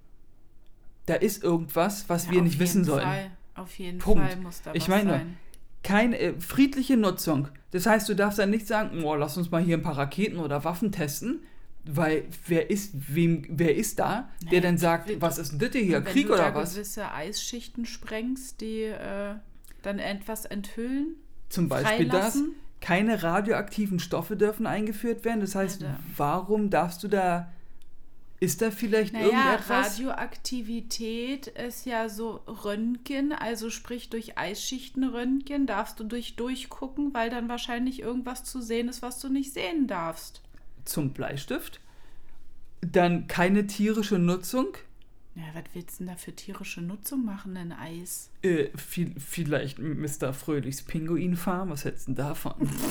Da ist irgendwas, was Ja, wir auf nicht wissen jeden sollen. Fall. Auf jeden Punkt. Fall muss da Ich was meine, sein. Keine äh, friedliche Nutzung. Das heißt, du darfst dann nicht sagen, oh, lass uns mal hier ein paar Raketen oder Waffen testen, weil wer ist, wem, wer ist da, der Nee, dann sagt, wir- was ist denn das hier, Wenn Krieg du oder da was? gewisse Eisschichten sprengst, die äh, dann etwas enthüllen, Zum Beispiel das. freilassen. Keine radioaktiven Stoffe dürfen eingeführt werden. Das heißt, Ja, da- warum darfst du da, ist da vielleicht Naja, irgendetwas? Radioaktivität ist ja so Röntgen, also sprich durch Eisschichtenröntgen darfst du durch durchgucken, weil dann wahrscheinlich irgendwas zu sehen ist, was du nicht sehen darfst. Zum Bleistift. Dann keine tierische Nutzung. Ja, was willst du denn da für tierische Nutzung machen in Eis? Äh, viel, vielleicht Mister Fröhlichs Pinguinfarm. Was hältst du denn davon?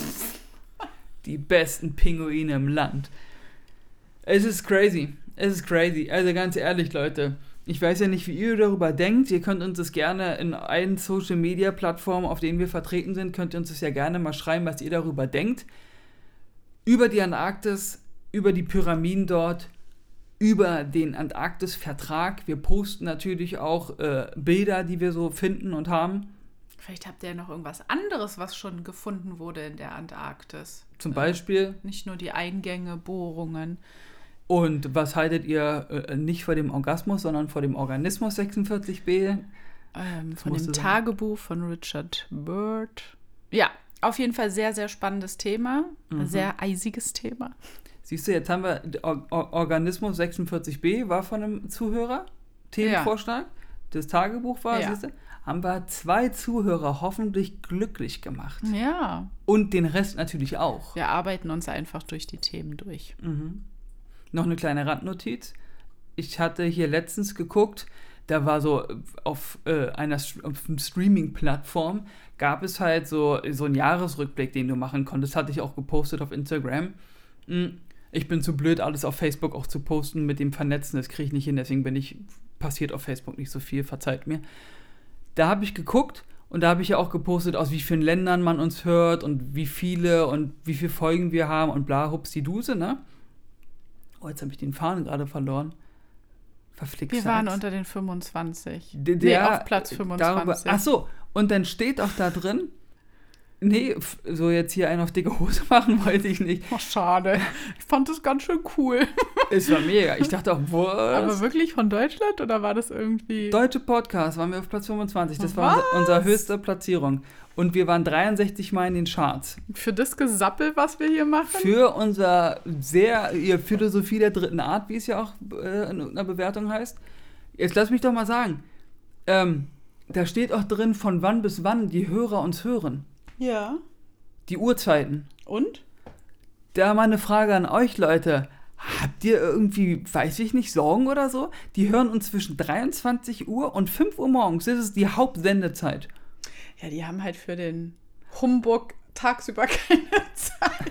Die besten Pinguine im Land. Es ist crazy. Es ist crazy. Also ganz ehrlich, Leute. Ich weiß ja nicht, wie ihr darüber denkt. Ihr könnt uns das gerne in allen Social-Media-Plattformen, auf denen wir vertreten sind, könnt ihr uns das ja gerne mal schreiben, was ihr darüber denkt. Über die Antarktis, über die Pyramiden dort, über den Antarktis-Vertrag. Wir posten natürlich auch äh, Bilder, die wir so finden und haben. Vielleicht habt ihr ja noch irgendwas anderes, was schon gefunden wurde in der Antarktis. Zum Äh, Beispiel. Nicht nur die Eingänge, Bohrungen. Und was haltet ihr äh, nicht vor dem Orgasmus, sondern vor dem Organismus sechsundvierzig b? Ähm, von musst dem du sagen. Tagebuch von Richard Byrd. Ja, auf jeden Fall sehr, sehr spannendes Thema. Mhm. Sehr eisiges Thema. Siehst du, jetzt haben wir Or Or Organismus sechsundvierzig b, war von einem Zuhörer, Themenvorschlag. Das Tagebuch war, Ja. siehst du, haben wir zwei Zuhörer hoffentlich glücklich gemacht. Ja, Und den Rest natürlich auch. wir arbeiten uns einfach durch die Themen durch. Mhm. Noch eine kleine Randnotiz. Ich hatte hier letztens geguckt, da war so auf äh, einer St- auf einer Streaming-Plattform gab es halt so, so einen Jahresrückblick, den du machen konntest. Hatte ich auch gepostet auf Instagram. Hm, Ich bin zu blöd, alles auf Facebook auch zu posten mit dem Vernetzen. Das kriege ich nicht hin, deswegen bin ich, passiert auf Facebook nicht so viel, verzeiht mir. Da habe ich geguckt und da habe ich ja auch gepostet, aus wie vielen Ländern man uns hört und wie viele und wie viele Folgen wir haben und bla, hupsi-duse, ne? Oh, jetzt habe ich den Faden gerade verloren. Verflixt. Wir waren unter den fünfundzwanzig. Der, Nee, auf Platz fünfundzwanzig. Darüber, ach so, und dann steht auch da drin, Nee, f- so jetzt hier einen auf dicke Hose machen wollte ich nicht. Oh, schade. Ich fand das ganz schön cool. Es war mega. Ich dachte auch, was? Aber wirklich von Deutschland oder war das irgendwie... Deutsche Podcast waren wir auf Platz fünfundzwanzig. Das war unser, unsere höchste Platzierung. Und wir waren dreiundsechzig Mal in den Charts. Für das Gesappel, was wir hier machen? Für unser sehr, ihr Philosophie der dritten Art, wie es ja auch äh, in irgendeiner Bewertung heißt. Jetzt lass mich doch mal sagen. Ähm, da steht auch drin, von wann bis wann die Hörer uns hören. Ja. Die Uhrzeiten. Und? Da mal eine Frage an euch, Leute. Habt ihr irgendwie, weiß ich nicht, Sorgen oder so? Die hören uns zwischen dreiundzwanzig Uhr und fünf Uhr morgens. Das ist die Hauptsendezeit. Ja, die haben halt für den Humbug tagsüber keine Zeit.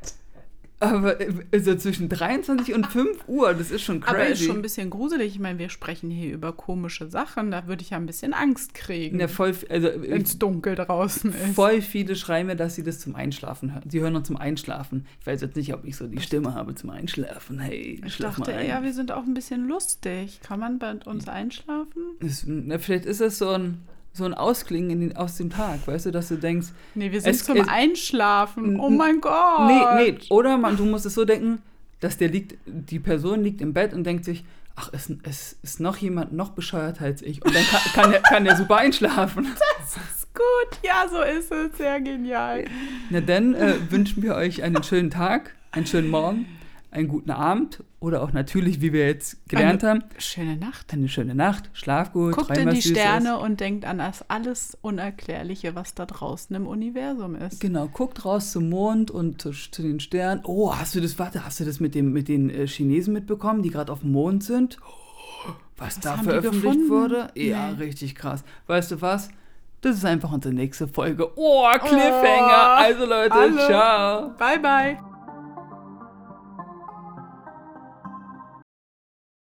Aber also zwischen dreiundzwanzig und fünf Uhr, das ist schon crazy. Aber ist schon ein bisschen gruselig. Ich meine, wir sprechen hier über komische Sachen. Da würde ich ja ein bisschen Angst kriegen, Ja, voll, also, wenn es dunkel draußen ist. voll viele schreiben mir, dass sie das zum Einschlafen hören. Sie hören uns zum Einschlafen. Ich weiß jetzt nicht, ob ich so die Stimme habe zum Einschlafen. Hey, Ich schlaf dachte mal ein. eher, wir sind auch ein bisschen lustig. Kann man bei uns einschlafen? Das, na, vielleicht ist es so ein, so ein Ausklingen in den, aus dem Tag, weißt du, dass du denkst, Nee, wir sind Es- zum es- Einschlafen. Oh mein Gott. nee, nee, oder man, du musst es so denken, dass der liegt, die Person liegt im Bett und denkt sich, ach, es, es ist noch jemand noch bescheuerter als ich. Und dann kann, kann, der, kann der super einschlafen. Das ist gut. Ja, so ist es. Sehr genial. Na dann äh, wünschen wir euch einen schönen Tag, einen schönen Morgen, einen guten Abend oder auch natürlich, wie wir jetzt gelernt Eine haben, schöne Nacht. eine schöne Nacht, schlaf gut, Guckt träum in was die Süßes. Sterne und denkt an das alles Unerklärliche, was da draußen im Universum ist. Genau, guckt raus zum Mond und zu, zu den Sternen. Oh, hast du das, warte, hast du das mit, dem, mit den äh, Chinesen mitbekommen, die gerade auf dem Mond sind? Oh, was, Was da haben die veröffentlicht gefunden? wurde? Ja, Nee. richtig krass. Weißt du was? Das ist einfach unsere nächste Folge. Oh, Cliffhanger. Oh, also Leute, hallo. ciao. Bye, bye.